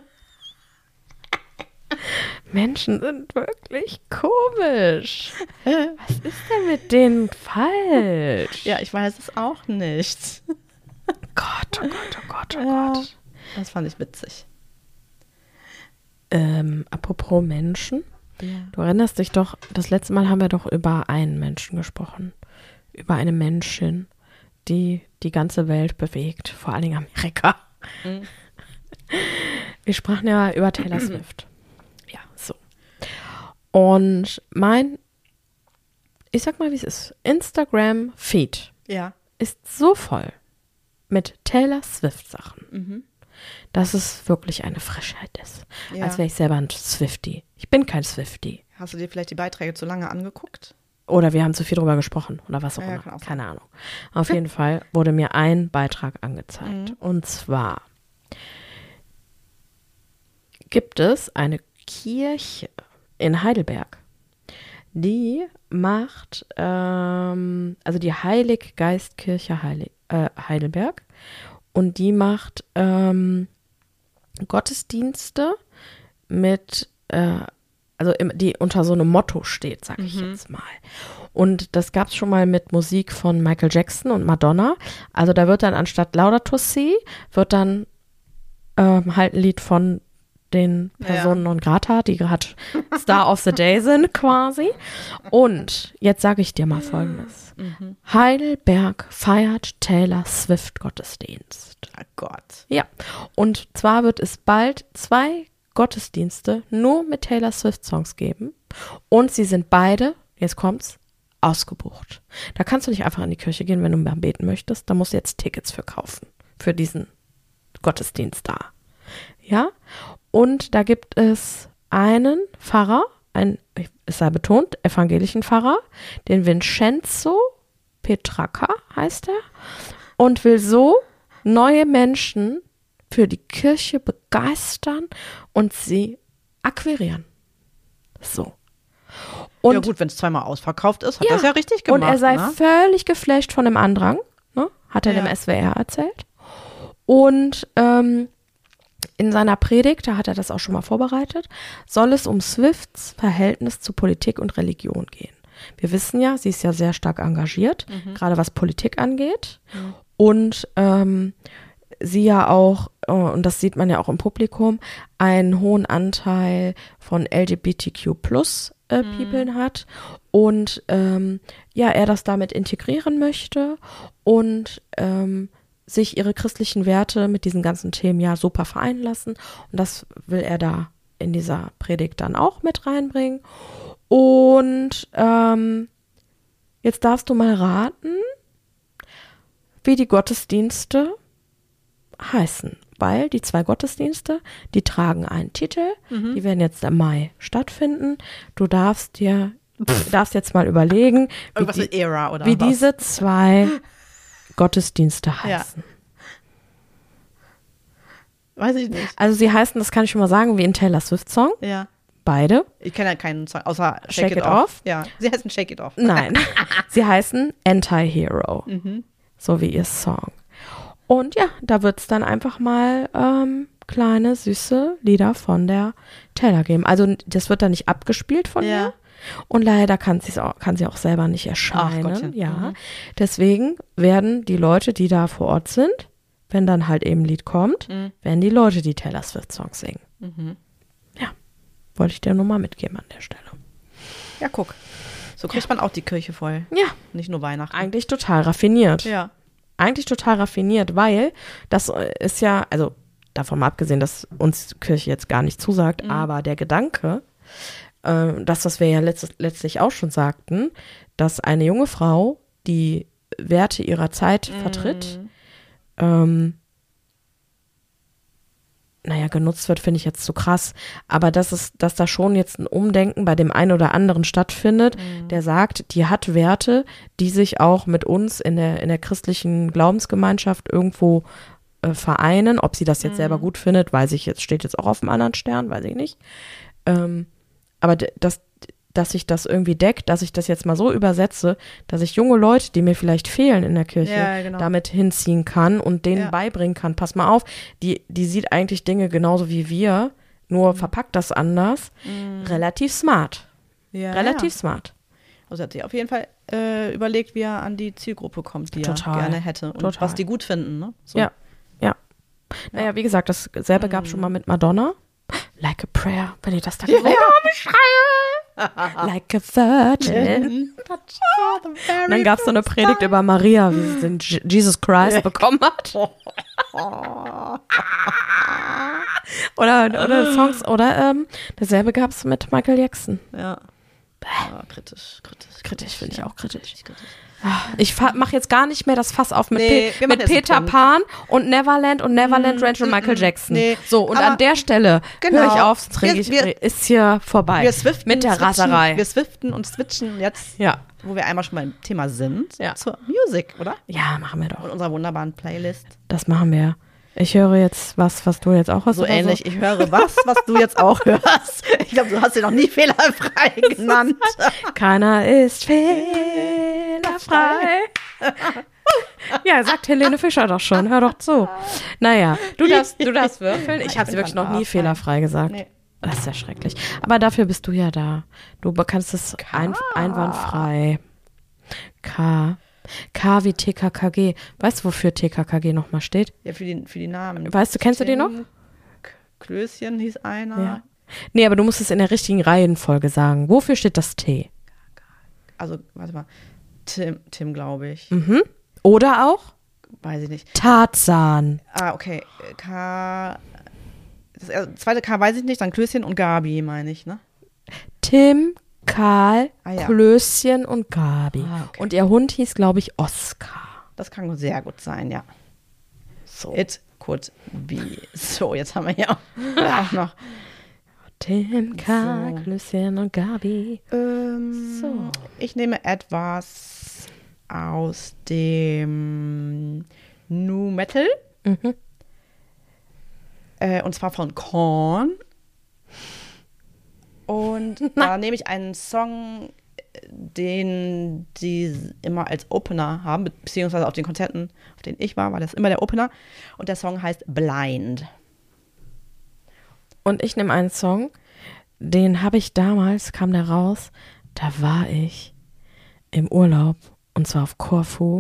Speaker 2: Menschen sind wirklich komisch. Was ist denn mit denen falsch?
Speaker 1: Ja, ich weiß es auch nicht.
Speaker 2: Gott, oh Gott, oh Gott, oh
Speaker 1: Ja,
Speaker 2: Gott.
Speaker 1: das fand ich witzig.
Speaker 2: Apropos Menschen.
Speaker 1: Ja.
Speaker 2: Du erinnerst dich doch, das letzte Mal haben wir doch über einen Menschen gesprochen. Über eine Menschin, die die ganze Welt bewegt, vor allen Dingen Amerika.
Speaker 1: Mhm.
Speaker 2: Wir sprachen ja über Taylor Swift. Ja, so. Und ich sag mal, wie es ist, Instagram-Feed
Speaker 1: Ja.
Speaker 2: ist so voll mit Taylor Swift-Sachen,
Speaker 1: Mhm.
Speaker 2: dass es wirklich eine Frechheit ist.
Speaker 1: Ja.
Speaker 2: Als wäre ich selber ein Swiftie. Ich bin kein Swiftie.
Speaker 1: Hast du dir vielleicht die Beiträge zu lange angeguckt?
Speaker 2: Oder wir haben zu viel drüber gesprochen oder was auch
Speaker 1: Ja,
Speaker 2: immer.
Speaker 1: kann auch sein.
Speaker 2: Keine Ahnung. Auf jeden Fall wurde mir ein Beitrag angezeigt. Und zwar gibt es eine Kirche in Heidelberg, die macht, also die Heiliggeistkirche Heidelberg, und die macht Gottesdienste mit, die unter so einem Motto steht, sag ich jetzt mal. Und das gab es schon mal mit Musik von Michael Jackson und Madonna. Also da wird dann anstatt Laudato Si, wird dann halt ein Lied von den Personen non grata, die gerade Star of the Day sind quasi. Und jetzt sage ich dir mal Folgendes. Heidelberg feiert Taylor Swift Gottesdienst.
Speaker 1: Oh Gott.
Speaker 2: Ja, und zwar wird es bald 2 Gottesdienste nur mit Taylor Swift Songs geben. Und sie sind beide, jetzt kommt's, ausgebucht. Da kannst du nicht einfach in die Kirche gehen, wenn du mal beten möchtest. Da musst du jetzt Tickets für kaufen, für diesen Gottesdienst da. Ja, und da gibt es einen Pfarrer, es sei betont, evangelischen Pfarrer, den Vincenzo Petracca heißt er, und will so neue Menschen für die Kirche begeistern und sie akquirieren. So. Und,
Speaker 1: ja gut, wenn es zweimal ausverkauft ist, hat er es ja richtig gemacht.
Speaker 2: Und er sei
Speaker 1: ne?
Speaker 2: völlig geflasht von dem Andrang, ne? Hat er dem SWR erzählt. Und in seiner Predigt, da hat er das auch schon mal vorbereitet, soll es um Swifts Verhältnis zu Politik und Religion gehen. Wir wissen ja, sie ist ja sehr stark engagiert, gerade was Politik angeht. Und sie ja auch, und das sieht man ja auch im Publikum, einen hohen Anteil von LGBTQ+ People hat. Und er das damit integrieren möchte und sich ihre christlichen Werte mit diesen ganzen Themen ja super vereinen lassen. Und das will er da in dieser Predigt dann auch mit reinbringen. Und jetzt darfst du mal raten, wie die Gottesdienste heißen. Weil die 2 Gottesdienste, die tragen einen Titel, die werden jetzt im Mai stattfinden. Du darfst jetzt mal überlegen,
Speaker 1: Irgendwas mit Era oder
Speaker 2: wie
Speaker 1: was?
Speaker 2: diese 2 Gottesdienste heißen.
Speaker 1: Weiß ich nicht.
Speaker 2: Also sie heißen, das kann ich schon mal sagen, wie ein Taylor Swift Song.
Speaker 1: Ja.
Speaker 2: Beide.
Speaker 1: Ich kenne ja keinen Song, außer
Speaker 2: Shake It Off.
Speaker 1: Ja, sie heißen Shake It Off.
Speaker 2: Nein, sie heißen Anti-Hero. So wie ihr Song. Und ja, da wird es dann einfach mal kleine, süße Lieder von der Taylor geben. Also das wird dann nicht abgespielt von ihr. Und leider kann sie auch selber nicht erscheinen.
Speaker 1: Ach Gottchen.
Speaker 2: Ja. Deswegen werden die Leute, die da vor Ort sind, wenn dann halt eben ein Lied kommt, werden die Leute die Taylor Swift Songs singen. Ja, wollte ich dir nur mal mitgeben an der Stelle.
Speaker 1: Ja, guck. So kriegt man auch die Kirche voll.
Speaker 2: Ja,
Speaker 1: Nicht nur Weihnachten.
Speaker 2: eigentlich total raffiniert.
Speaker 1: Ja.
Speaker 2: Eigentlich total raffiniert, weil das ist ja, also davon mal abgesehen, dass uns Kirche jetzt gar nicht zusagt, aber der Gedanke, das, was wir ja letztlich auch schon sagten, dass eine junge Frau die Werte ihrer Zeit vertritt, naja, genutzt wird, finde ich jetzt zu krass. Aber dass da schon jetzt ein Umdenken bei dem einen oder anderen stattfindet, der sagt, die hat Werte, die sich auch mit uns in der christlichen Glaubensgemeinschaft irgendwo vereinen. Ob sie das jetzt selber gut findet, weiß ich jetzt, steht jetzt auch auf dem anderen Stern, weiß ich nicht. Aber dass sich das irgendwie deckt, dass ich das jetzt mal so übersetze, dass ich junge Leute, die mir vielleicht fehlen in der Kirche, damit hinziehen kann und denen beibringen kann, pass mal auf, die sieht eigentlich Dinge genauso wie wir, nur verpackt das anders. Relativ smart. Relativ smart.
Speaker 1: Also hat sie auf jeden Fall überlegt, wie er an die Zielgruppe kommt, die er gerne hätte und was die gut finden. Ne? So.
Speaker 2: Ja. Naja, wie gesagt, dasselbe gab es schon mal mit Madonna. Like a prayer, wenn ich das da schreie. Like a virgin. Und dann gab es so eine Predigt über Maria, wie sie den Jesus Christ bekommen hat. oder Songs, oder dasselbe gab es mit Michael Jackson.
Speaker 1: Ja. Kritisch finde ich auch kritisch.
Speaker 2: Ich mache jetzt gar nicht mehr das Fass auf mit Peter Pan und Neverland Ranch und Michael Jackson. Nee. So, und an der Stelle höre ich auf, sonst ist hier vorbei. Mit der Raserei.
Speaker 1: Wir swiften und switchen jetzt, wo wir einmal schon beim Thema sind, zur Musik, oder?
Speaker 2: Ja, machen wir doch.
Speaker 1: Und unserer wunderbaren Playlist.
Speaker 2: Das machen wir. Ich höre jetzt was du jetzt auch hörst.
Speaker 1: So ähnlich, ich höre was du jetzt auch hörst. Ich glaube, du hast sie noch nie fehlerfrei genannt.
Speaker 2: Keiner ist fehlerfrei. Ja, sagt Helene Fischer doch schon. Hör doch zu. Naja, du darfst würfeln. Ich habe sie wirklich noch nie fehlerfrei gesagt. Nee. Das ist ja schrecklich. Aber dafür bist du ja da. Du kannst es einwandfrei. K wie TKKG. Weißt du, wofür TKKG nochmal steht?
Speaker 1: Ja, für die Namen.
Speaker 2: Kennst du den noch?
Speaker 1: Klößchen hieß einer.
Speaker 2: Ja. Nee, aber du musst es in der richtigen Reihenfolge sagen. Wofür steht das T?
Speaker 1: Also, warte mal. Tim, glaube ich.
Speaker 2: Mhm. Oder auch?
Speaker 1: Weiß ich nicht.
Speaker 2: Tarzan.
Speaker 1: Okay. Das zweite K weiß ich nicht, dann Klößchen und Gabi, meine ich, ne?
Speaker 2: Tim, Karl, Klößchen und Gabi. Okay. Und ihr Hund hieß, glaube ich, Oskar.
Speaker 1: Das kann sehr gut sein, ja. So. It could be. So, jetzt haben wir hier auch noch
Speaker 2: Tim, Karl, Klößchen und Gabi.
Speaker 1: So. Ich nehme etwas aus dem Nu Metal.
Speaker 2: Mhm.
Speaker 1: Und zwar von Korn. Und da nehme ich einen Song, den die immer als Opener haben, beziehungsweise auf den Konzerten, auf denen ich war das immer der Opener. Und der Song heißt Blind.
Speaker 2: Und ich nehme einen Song, den habe ich damals, kam der raus, da war ich im Urlaub, und zwar auf Korfu.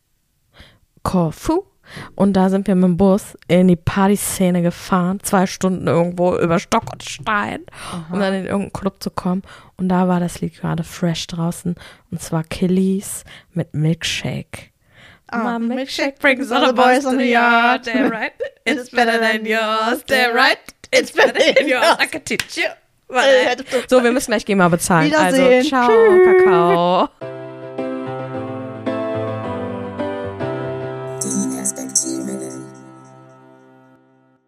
Speaker 2: Und da sind wir mit dem Bus in die Partyszene gefahren, 2 Stunden irgendwo über Stock und Stein, um dann in irgendeinen Club zu kommen. Und da war das Lied gerade fresh draußen, und zwar Killies mit Milkshake. My milkshake brings all the boys on the yard. They're right, it's better than yours. They're right, it's better than yours. I can teach you. So, wir müssen gleich GEMA bezahlen.
Speaker 1: Wiedersehen.
Speaker 2: Also, ciao, Kakao.